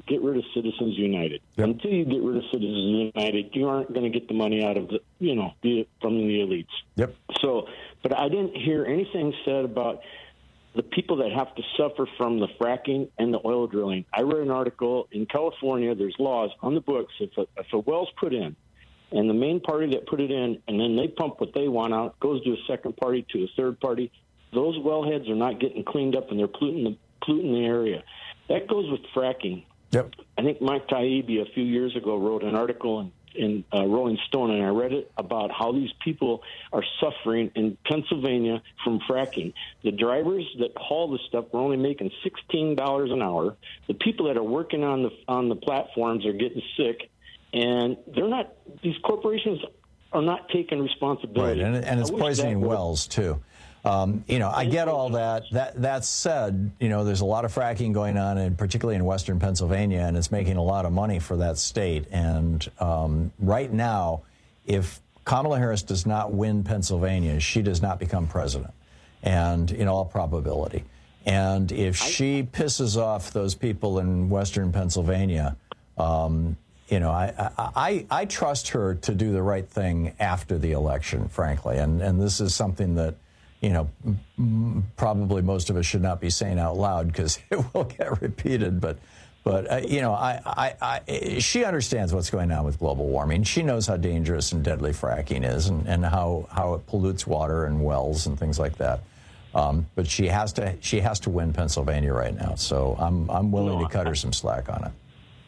get rid of Citizens United. Yep. Until you get rid of Citizens United, you aren't going to get the money out of the, you know, the, from the elites. Yep. So, but I didn't hear anything said about the people that have to suffer from the fracking and the oil drilling. I read an article in California. There's laws on the books. If a, if a well's put in, and the main party that put it in, and then they pump what they want out, goes to a second party, to a third party, those wellheads are not getting cleaned up, and they're polluting the, polluting the area. That goes with fracking. Yep. I think Mike Taibbi a few years ago wrote an article in, in uh, Rolling Stone, and I read it about how these people are suffering in Pennsylvania from fracking. The drivers that haul the stuff are only making sixteen dollars an hour. The people that are working on the on the platforms are getting sick. And they're not; these corporations are not taking responsibility. Right, and, and it's poisoning wells too. Um, you know, I get all that. That that said, you know, there's a lot of fracking going on, and particularly in western Pennsylvania, and it's making a lot of money for that state. And um, right now, if Kamala Harris does not win Pennsylvania, she does not become president, and in all probability. And if she pisses off those people in western Pennsylvania. Um, You know, I, I I trust her to do the right thing after the election, frankly. And and this is something that, you know, m- probably most of us should not be saying out loud because it will get repeated. But, but uh, you know, I, I, I she understands what's going on with global warming. She knows how dangerous and deadly fracking is, and, and how, how it pollutes water and wells and things like that. Um, but she has to she has to win Pennsylvania right now. So I'm I'm willing to cut her some slack on it.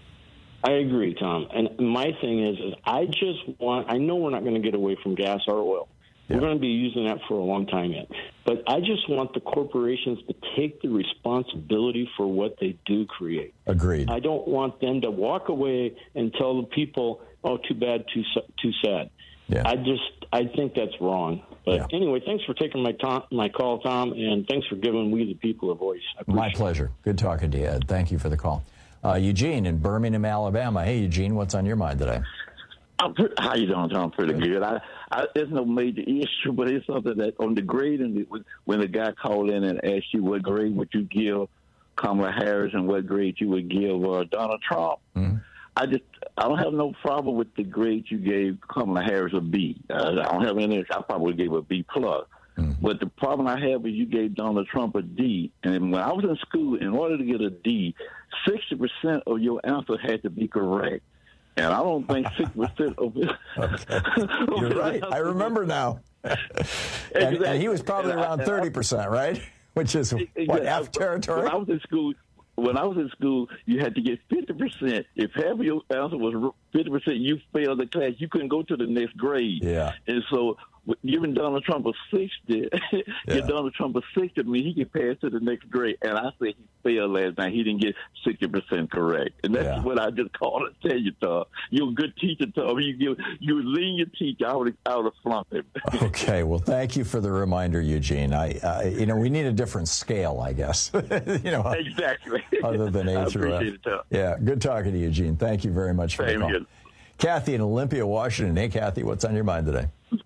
I agree, Tom. And my thing is, is I just want, I know we're not going to get away from gas or oil. Yeah. We're going to be using that for a long time yet. But I just want the corporations to take the responsibility for what they do create. Agreed. I don't want them to walk away and tell the people, oh, too bad, too too sad. Yeah. I just, I think that's wrong. But yeah. Anyway, thanks for taking my tom, my call, Tom, and thanks for giving we the people a voice. My pleasure. Good talking to you, Ed. Thank you for the call. Uh, Eugene in Birmingham, Alabama. Hey, Eugene, what's on your mind today? I'm pretty, how you doing, Tom? Pretty good. I, I, it's no major issue, but it's something that on the grade, and when the guy called in and asked you what grade would you give Kamala Harris and what grade you would give uh, Donald Trump, mm-hmm. I just I don't have no problem with the grade you gave Kamala Harris a B. Uh, I don't have any. I probably gave a B plus. Mm-hmm. But the problem I have is you gave Donald Trump a D. And when I was in school, in order to get a D, sixty percent of your answer had to be correct. And I don't think sixty percent of it. Okay. You're right. I remember now. and, exactly. and he was probably around thirty percent, right? Which is, exactly. what, half territory? When I was in school, when I was in school, you had to get fifty percent. If half of your answer was fifty percent, you failed the class. You couldn't go to the next grade. Yeah. And so giving Donald Trump a sixty, yeah. give Donald Trump a sixty, I mean, he can pass to the next grade. And I say he failed last night. He didn't get sixty percent correct. And that's yeah. what I just called to tell you, Tom. You're a good teacher, Tom. You give, you a lenient teacher. I would have flunked him. Okay. Well, thank you for the reminder, Eugene. I, I you know, we need a different scale, I guess. you know, exactly. Other than A I through appreciate F. it, Tom. Yeah. Good talking to you, Eugene. Thank you very much for Same the call. Good. Kathy in Olympia, Washington. Hey, Kathy, what's on your mind today?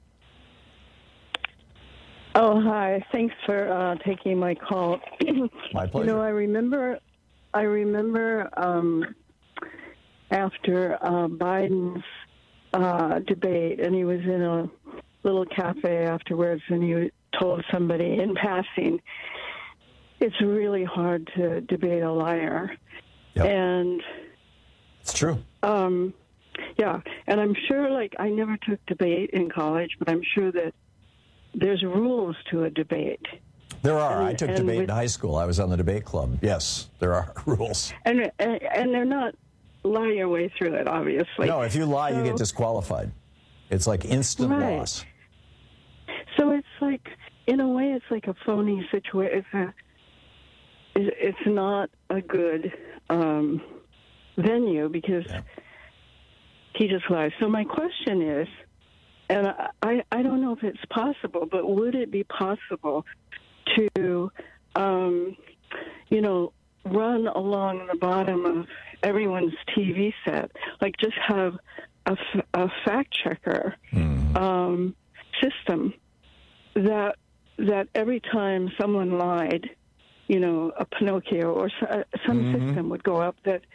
Oh, hi. Thanks for uh, taking my call. My pleasure. You know, I remember, I remember um, after uh, Biden's uh, debate, and he was in a little cafe afterwards, and he told somebody in passing, it's really hard to debate a liar. Yep. And it's true. Um, yeah, and I'm sure, like, I never took debate in college, but I'm sure that there's rules to a debate. There are. And, I took and debate with, in high school. I was on the debate club. Yes, there are rules. And and, and they're not lie your way through it, obviously. No, if you lie, so, you get disqualified. It's like instant right. loss. So it's like, in a way, it's like a phony situation. It's a, it's not a good um, venue because yeah. he just lies. So my question is, and I, I don't know if it's possible, but would it be possible to, um, you know, run along the bottom of everyone's T V set, like just have a, a fact checker mm. um, system that that every time someone lied, you know, a Pinocchio or some mm-hmm. system would go up that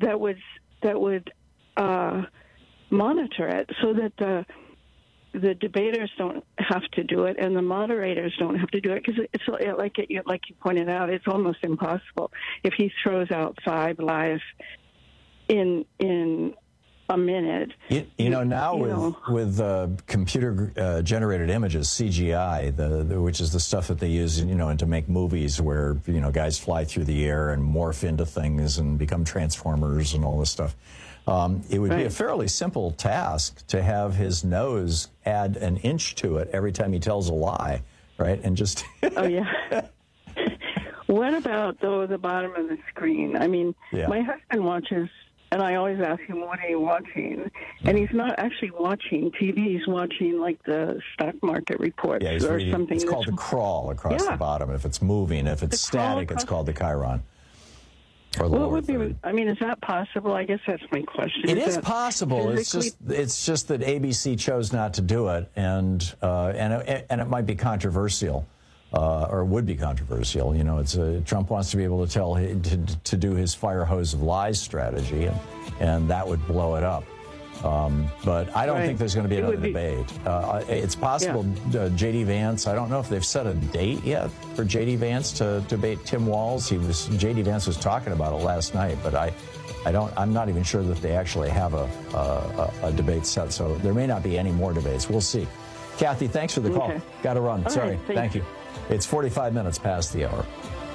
that would that would uh, monitor it so that the the debaters don't have to do it and the moderators don't have to do it, because it's like it, like you pointed out, it's almost impossible if he throws out five live in in a minute. You, you know, now you with know. with uh, computer uh, generated images, C G I, the, the which is the stuff that they use, you know, to make movies where, you know, guys fly through the air and morph into things and become transformers and all this stuff. Um, it would right. be a fairly simple task to have his nose add an inch to it every time he tells a lie, right? And just oh yeah. What about though the bottom of the screen? I mean, yeah. my husband watches. And I always ask him, what are you watching? And he's not actually watching T V. He's watching, like, the stock market reports yeah, he's or reading, something. It's called the crawl across yeah. the bottom. If it's moving, if it's The crawl static, it's across- called the chyron. Or the Well, it lower would be, third. I mean, is that possible? I guess that's my question. It is that possible. It's physically- just it's just that A B C chose not to do it, and uh, and it, and it might be controversial, uh, or would be controversial. You know, it's a, Trump wants to be able to tell hi- to, to do his fire hose of lies strategy, and, and that would blow it up. Um, but I don't Right. think there's going to be It another would be- debate. Uh, it's possible uh, J D Vance. I don't know if they've set a date yet for J D Vance to debate Tim Walz. He was J D Vance was talking about it last night, but I, I don't. I'm not even sure that they actually have a a, a debate set. So there may not be any more debates. We'll see. Kathy, thanks for the call. Okay. Got to run. All Sorry. right, thank Thank you. It's forty-five minutes past the hour.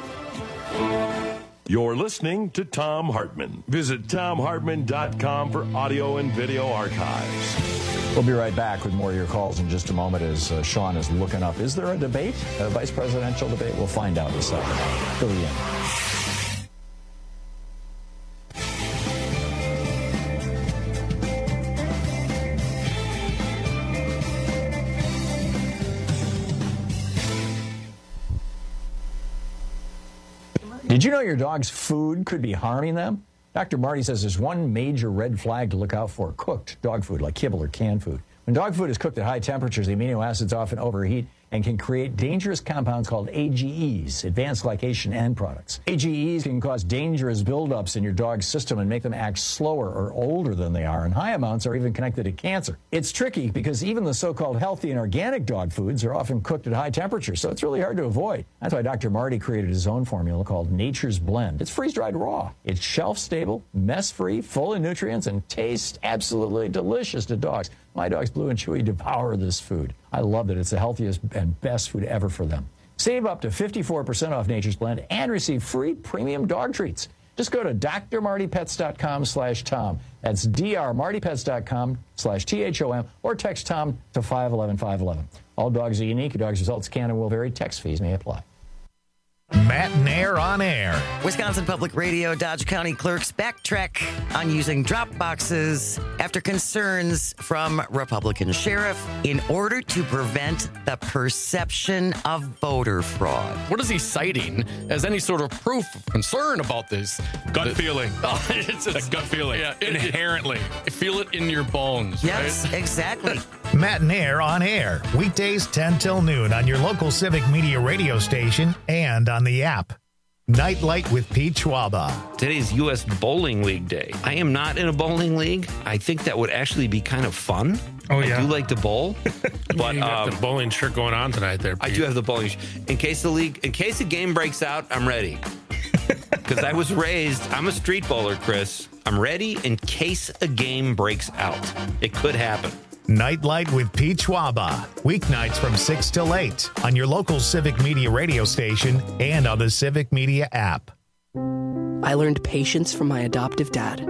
You're listening to Thom Hartmann. Visit Thom Hartmann dot com for audio and video archives. We'll be right back with more of your calls in just a moment as uh, Sean is looking up. Is there a debate, a vice presidential debate? We'll find out in a second. Fill you in. Did you know your dog's food could be harming them? Doctor Marty says there's one major red flag to look out for: cooked dog food, like kibble or canned food. When dog food is cooked at high temperatures, the amino acids often overheat and can create dangerous compounds called A G Es, advanced glycation end products. A G Es can cause dangerous buildups in your dog's system and make them act slower or older than they are, and high amounts are even connected to cancer. It's tricky because even the so-called healthy and organic dog foods are often cooked at high temperatures, so it's really hard to avoid. That's why Doctor Marty created his own formula called Nature's Blend. It's freeze-dried raw. It's shelf-stable, mess-free, full of nutrients, and tastes absolutely delicious to dogs. My dogs, Blue and Chewy, devour this food. I love it. It's the healthiest and best food ever for them. Save up to fifty-four percent off Nature's Blend and receive free premium dog treats. Just go to D R Marty Pets dot com slash Tom. That's D R Marty Pets dot com slash T H O M, or text Tom to five one one five one one. All dogs are unique. Your dog's results can and will vary. Text fees may apply. Matt and Air on air. Wisconsin Public Radio Dodge County clerks backtrack on using drop boxes after concerns from Republican sheriff in order to prevent the perception of voter fraud. What is he citing as any sort of proof of concern about this? Gut The- feeling. Oh, it's just, A gut feeling. Yeah, it- Inherently. it- feel it in your bones. Yes, right? exactly. Matt and Air on air. Weekdays ten till noon on your local Civic Media radio station and on the app. Nightlight with Pete Schwaba. Today's U S Bowling League Day. I am not in a bowling league. I think that would actually be kind of fun. Oh, yeah. I do like to bowl, but you got um, the bowling shirt going on tonight there, I Pete. do have the bowling. sh- In case the league, in case the game breaks out, I'm ready. Because I was raised, I'm a street bowler, Chris. I'm ready in case a game breaks out. It could happen. Nightlight with Pete Schwaba. Weeknights from six till eight on your local Civic Media radio station and on the Civic Media app. I learned patience from my adoptive dad.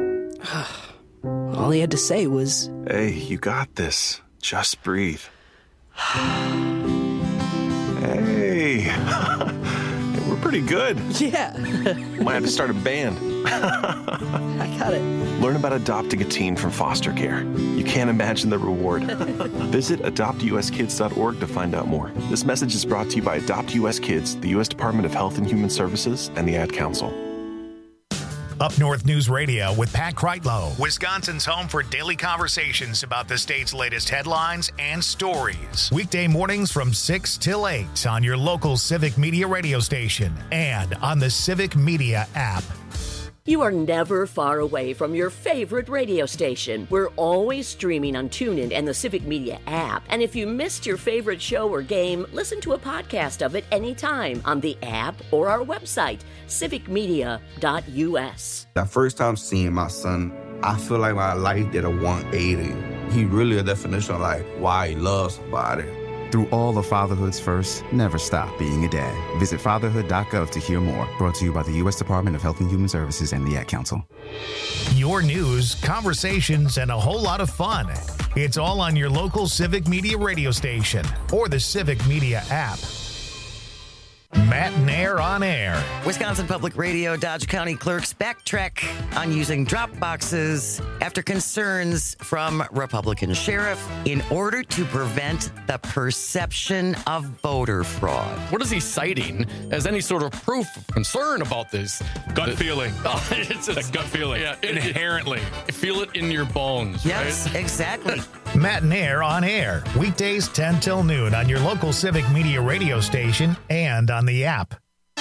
All he had to say was, Hey, you got this. Just breathe. Hey. We're pretty good. yeah, Might have to start a band. I got it. Learn about adopting a teen from foster care. You can't imagine the reward. Visit adopt U S kids dot org to find out more. This message is brought to you by Adopt U S Kids, the U S Department of Health and Human Services, and the Ad Council. Up North News Radio with Pat Kreitlow, Wisconsin's home for daily conversations about the state's latest headlines and stories. Weekday mornings from six till eight on your local Civic Media radio station and on the Civic Media app. You are never far away from your favorite radio station. We're always streaming on TuneIn and the Civic Media app. And if you missed your favorite show or game, listen to a podcast of it anytime on the app or our website, civic media dot u s. The first time seeing my son, I feel like my life did a one eighty. He really a definition of like why he loves somebody. Through all of fatherhood's first, never stop being a dad. Visit fatherhood dot gov to hear more. Brought to you by the U S Department of Health and Human Services and the Ad Council. Your news, conversations, and a whole lot of fun. It's all on your local Civic Media radio station or the Civic Media app. Matt and Air on Air. Wisconsin Public Radio Dodge County clerks backtrack on using drop boxes after concerns from Republican sheriff in order to prevent the perception of voter fraud. What is he citing as any sort of proof of concern about this? Gut the, feeling. Oh, it's just, a gut feeling. Yeah, it, inherently. It, feel it in your bones. Yes, right? exactly. Matt and Air on Air. Weekdays ten till noon on your local Civic Media radio station and on the app.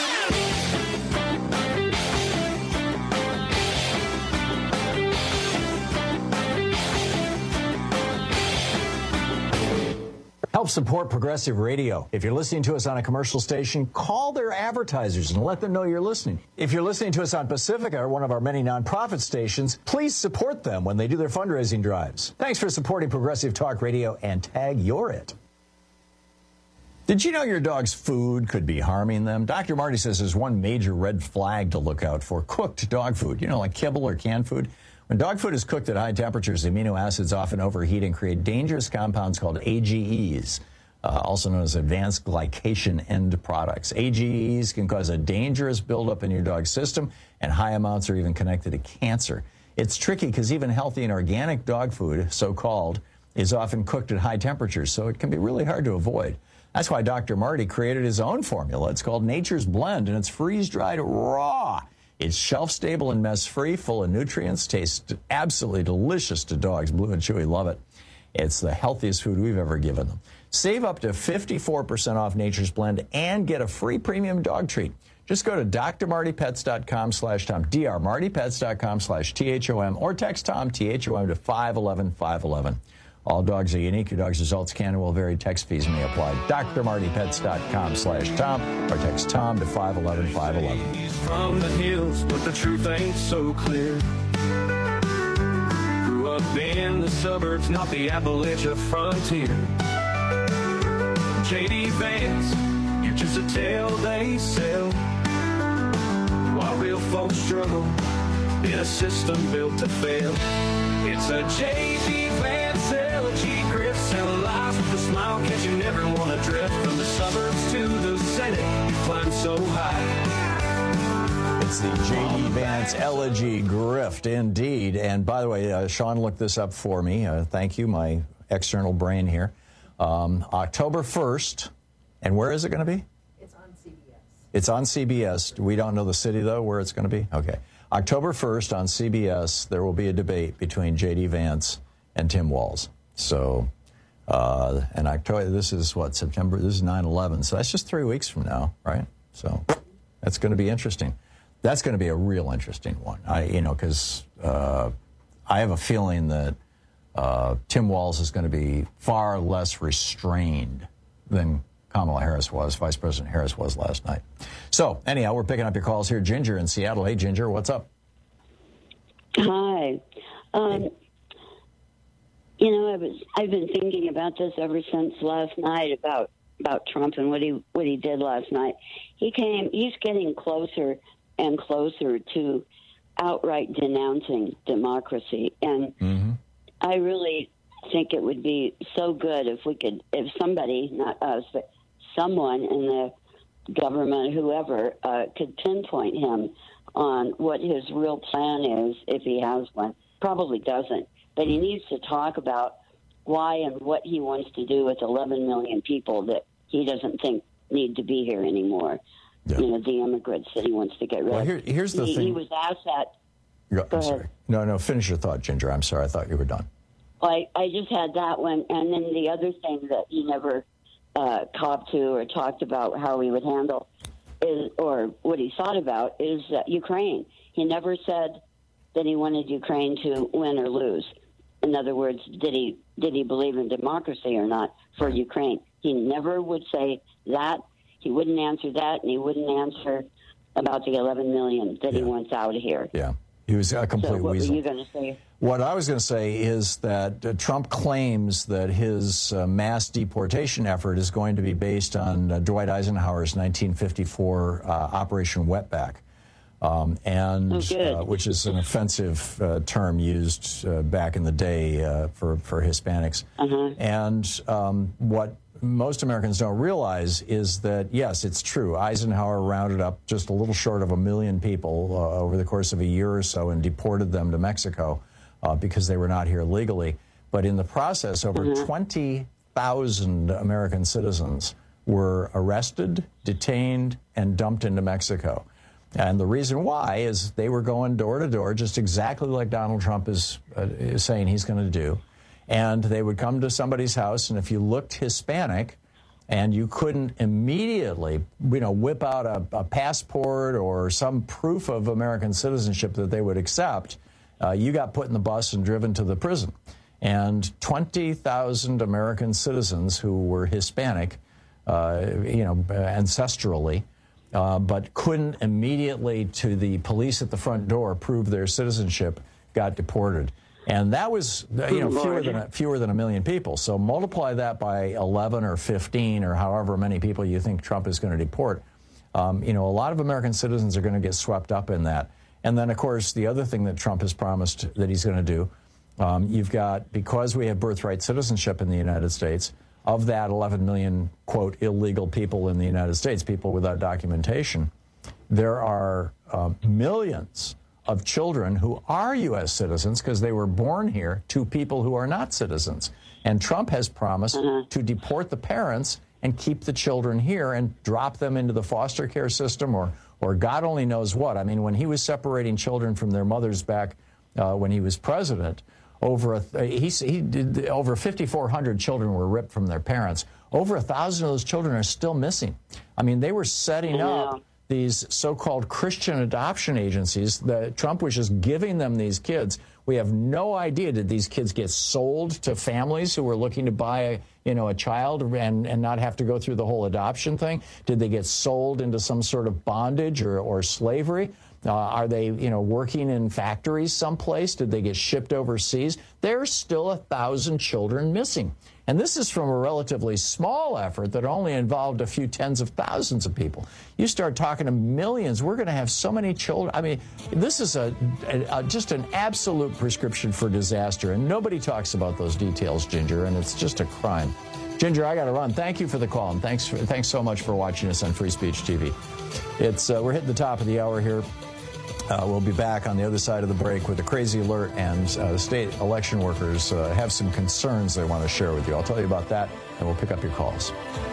Help support Progressive Radio. If you're listening to us on a commercial station, call their advertisers and let them know you're listening. If you're listening to us on Pacifica, or one of our many nonprofit stations, please support them when they do their fundraising drives. Thanks for supporting Progressive Talk Radio and tag You're It. Did you know your dog's food could be harming them? Doctor Marty says there's one major red flag to look out for: cooked dog food, you know, like kibble or canned food. When dog food is cooked at high temperatures, the amino acids often overheat and create dangerous compounds called A G Es, uh, also known as advanced glycation end products. A G Es can cause a dangerous buildup in your dog's system, and high amounts are even connected to cancer. It's tricky because even healthy and organic dog food, so-called, is often cooked at high temperatures, so it can be really hard to avoid. That's why Doctor Marty created his own formula. It's called Nature's Blend, and it's freeze-dried raw. It's shelf-stable and mess-free, full of nutrients, tastes absolutely delicious to dogs. Blue and Chewy love it. It's the healthiest food we've ever given them. Save up to fifty-four percent off Nature's Blend and get a free premium dog treat. Just go to d r marty pets dot com slash tom, d r marty pets dot com slash T H O M, or text Tom, T H O M, to five one one five one one. All dogs are unique. Your dog's results can and will vary. Text fees may apply. d r marty pets dot com slash Tom, or text Tom to five one one five one one. He's from the hills, but the truth ain't so clear. Grew up in the suburbs, not the Appalachia frontier. J D Vance, you're just a tale they sell, while real folks struggle in a system built to fail. It's a J D Vance elegy, grift, sell lies with a smile, cause you never want to drift from the suburbs to the Senate. You climb so high. It's the J D Vance elegy grift, indeed. And by the way, uh, Sean looked this up for me. Uh, thank you, my external brain here. Um, October first, and where is it going to be? It's on C B S. It's on C B S. We don't know the city, though, where it's going to be? Okay. October first on C B S, there will be a debate between J D Vance and Tim Walz. So, uh, and October, this is what, September, this is nine eleven. So that's just three weeks from now, right? So that's going to be interesting. That's going to be a real interesting one. I, you know, because uh, I have a feeling that uh, Tim Walz is going to be far less restrained than Kamala Harris was, Vice President Harris was last night. So, anyhow, we're picking up your calls here. Ginger in Seattle. Hey, Ginger, what's up? Hi. Um, you know, I was I've been thinking about this ever since last night about about Trump and what he what he did last night. He came. He's getting closer and closer to outright denouncing democracy, and mm-hmm. I really think it would be so good if we could, if somebody, not us, but someone in the government, whoever, uh, could pinpoint him on what his real plan is, if he has one. Probably doesn't, but he needs to talk about why and what he wants to do with eleven million people that he doesn't think need to be here anymore. Yeah. You know, the immigrants that he wants to get rid well, of. Here, here's the he, thing. He was asked that. Go, Go I'm ahead. sorry. No, no, finish your thought, Ginger. I'm sorry. I thought you were done. I, I just had that one. And then the other thing that he never uh, copped to or talked about how he would handle is, or what he thought about, is uh, Ukraine. He never said that he wanted Ukraine to win or lose. In other words, did he did he believe in democracy or not for Ukraine? He never would say that. He wouldn't answer that, and he wouldn't answer about the eleven million that yeah. he wants out of here. Yeah, he was a complete so what weasel. What were you going to say? What I was going to say is that uh, Trump claims that his uh, mass deportation effort is going to be based on uh, Dwight Eisenhower's nineteen fifty-four uh, Operation Wetback, um, and oh, uh, which is an offensive uh, term used uh, back in the day uh, for for Hispanics. Uh-huh. And um, what most Americans don't realize is that, yes, it's true. Eisenhower rounded up just a little short of a million people uh, over the course of a year or so and deported them to Mexico uh, because they were not here legally. But in the process, over mm-hmm. twenty thousand American citizens were arrested, detained, and dumped into Mexico. And the reason why is they were going door to door, just exactly like Donald Trump is, uh, is saying he's going to do. And they would come to somebody's house, and if you looked Hispanic and you couldn't immediately, you know, whip out a, a passport or some proof of American citizenship that they would accept, uh, you got put in the bus and driven to the prison. And twenty thousand American citizens who were Hispanic, uh, you know, ancestrally, uh, but couldn't immediately to the police at the front door prove their citizenship, got deported. And that was, you know, fewer than a, fewer than a million people. So multiply that by eleven or fifteen or however many people you think Trump is going to deport. Um, you know, a lot of American citizens are going to get swept up in that. And then, of course, the other thing that Trump has promised that he's going to do, um, you've got, because we have birthright citizenship in the United States, of that eleven million, quote, illegal people in the United States, people without documentation, there are uh, millions of children who are U S citizens because they were born here to people who are not citizens. And Trump has promised mm-hmm. to deport the parents and keep the children here and drop them into the foster care system or, or God only knows what. I mean, when he was separating children from their mothers back uh, when he was president, over a, he, he did, over fifty-four hundred children were ripped from their parents. Over a thousand of those children are still missing. I mean, they were setting yeah. up these so-called Christian adoption agencies that Trump was just giving them these kids. We have no idea, did these kids get sold to families who were looking to buy a, you know, a child and, and not have to go through the whole adoption thing? Did they get sold into some sort of bondage or, or slavery? Uh, are they, you know, working in factories someplace? Did they get shipped overseas? There's still a thousand children missing. And this is from a relatively small effort that only involved a few tens of thousands of people. You start talking to millions, we're going to have so many children. I mean, this is a, a, a just an absolute prescription for disaster, and nobody talks about those details, Ginger, and it's just a crime. Ginger, I got to run. Thank you for the call, and thanks for, thanks so much for watching us on Free Speech T V. It's uh, we're hitting the top of the hour here. Uh, we'll be back on the other side of the break with a crazy alert, and uh, the state election workers uh, have some concerns they want to share with you. I'll tell you about that, and we'll pick up your calls.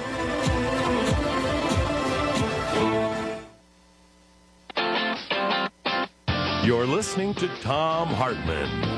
You're listening to Thom Hartmann.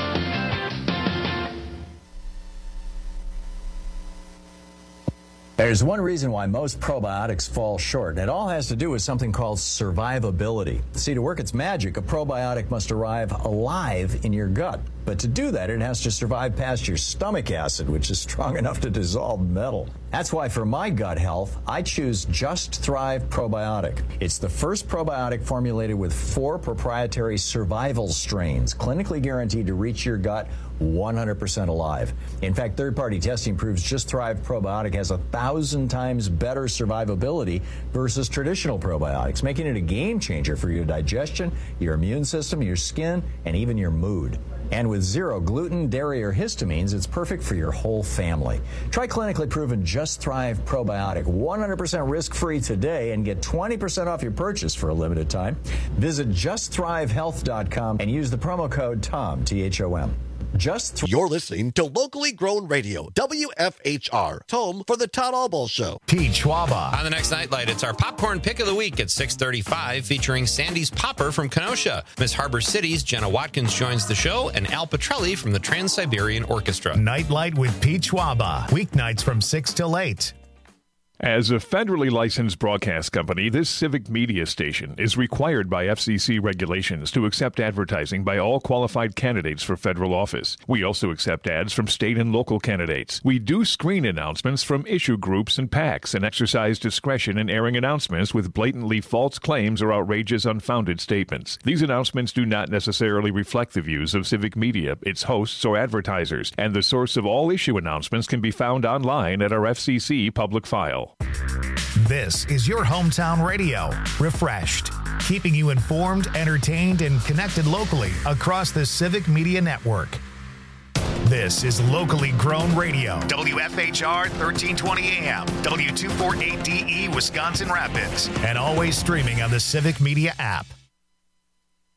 There's one reason why most probiotics fall short, and it all has to do with something called survivability. See, to work its magic, a probiotic must arrive alive in your gut. But to do that, it has to survive past your stomach acid, which is strong enough to dissolve metal. That's why for my gut health, I choose Just Thrive Probiotic. It's the first probiotic formulated with four proprietary survival strains, clinically guaranteed to reach your gut one hundred percent alive. In fact, third-party testing proves Just Thrive Probiotic has a thousand times better survivability versus traditional probiotics, making it a game changer for your digestion, your immune system, your skin, and even your mood. And with zero gluten, dairy, or histamines, it's perfect for your whole family. Try clinically proven Just Thrive Probiotic, one hundred percent risk-free today, and get twenty percent off your purchase for a limited time. Visit just thrive health dot com and use the promo code TOM, T H O M. Just th- You're listening to locally grown radio, W F H R, home for the Todd Albaugh Show. Pete Schwaba. On the next Nightlight, it's our popcorn pick of the week at six thirty-five, featuring Sandy's Popper from Kenosha. Miss Harbor City's Jenna Watkins joins the show, and Al Petrelli from the Trans-Siberian Orchestra. Nightlight with Pete Schwaba. Weeknights from six till eight. As a federally licensed broadcast company, this civic media station is required by F C C regulations to accept advertising by all qualified candidates for federal office. We also accept ads from state and local candidates. We do screen announcements from issue groups and PACs and exercise discretion in airing announcements with blatantly false claims or outrageous, unfounded statements. These announcements do not necessarily reflect the views of civic media, its hosts, or advertisers, and the source of all issue announcements can be found online at our F C C public file. This is your hometown radio, refreshed, keeping you informed, entertained, and connected locally across the Civic Media Network. This is locally grown radio, W F H R thirteen twenty A M, W two forty-eight D E, Wisconsin Rapids, and always streaming on the Civic Media app.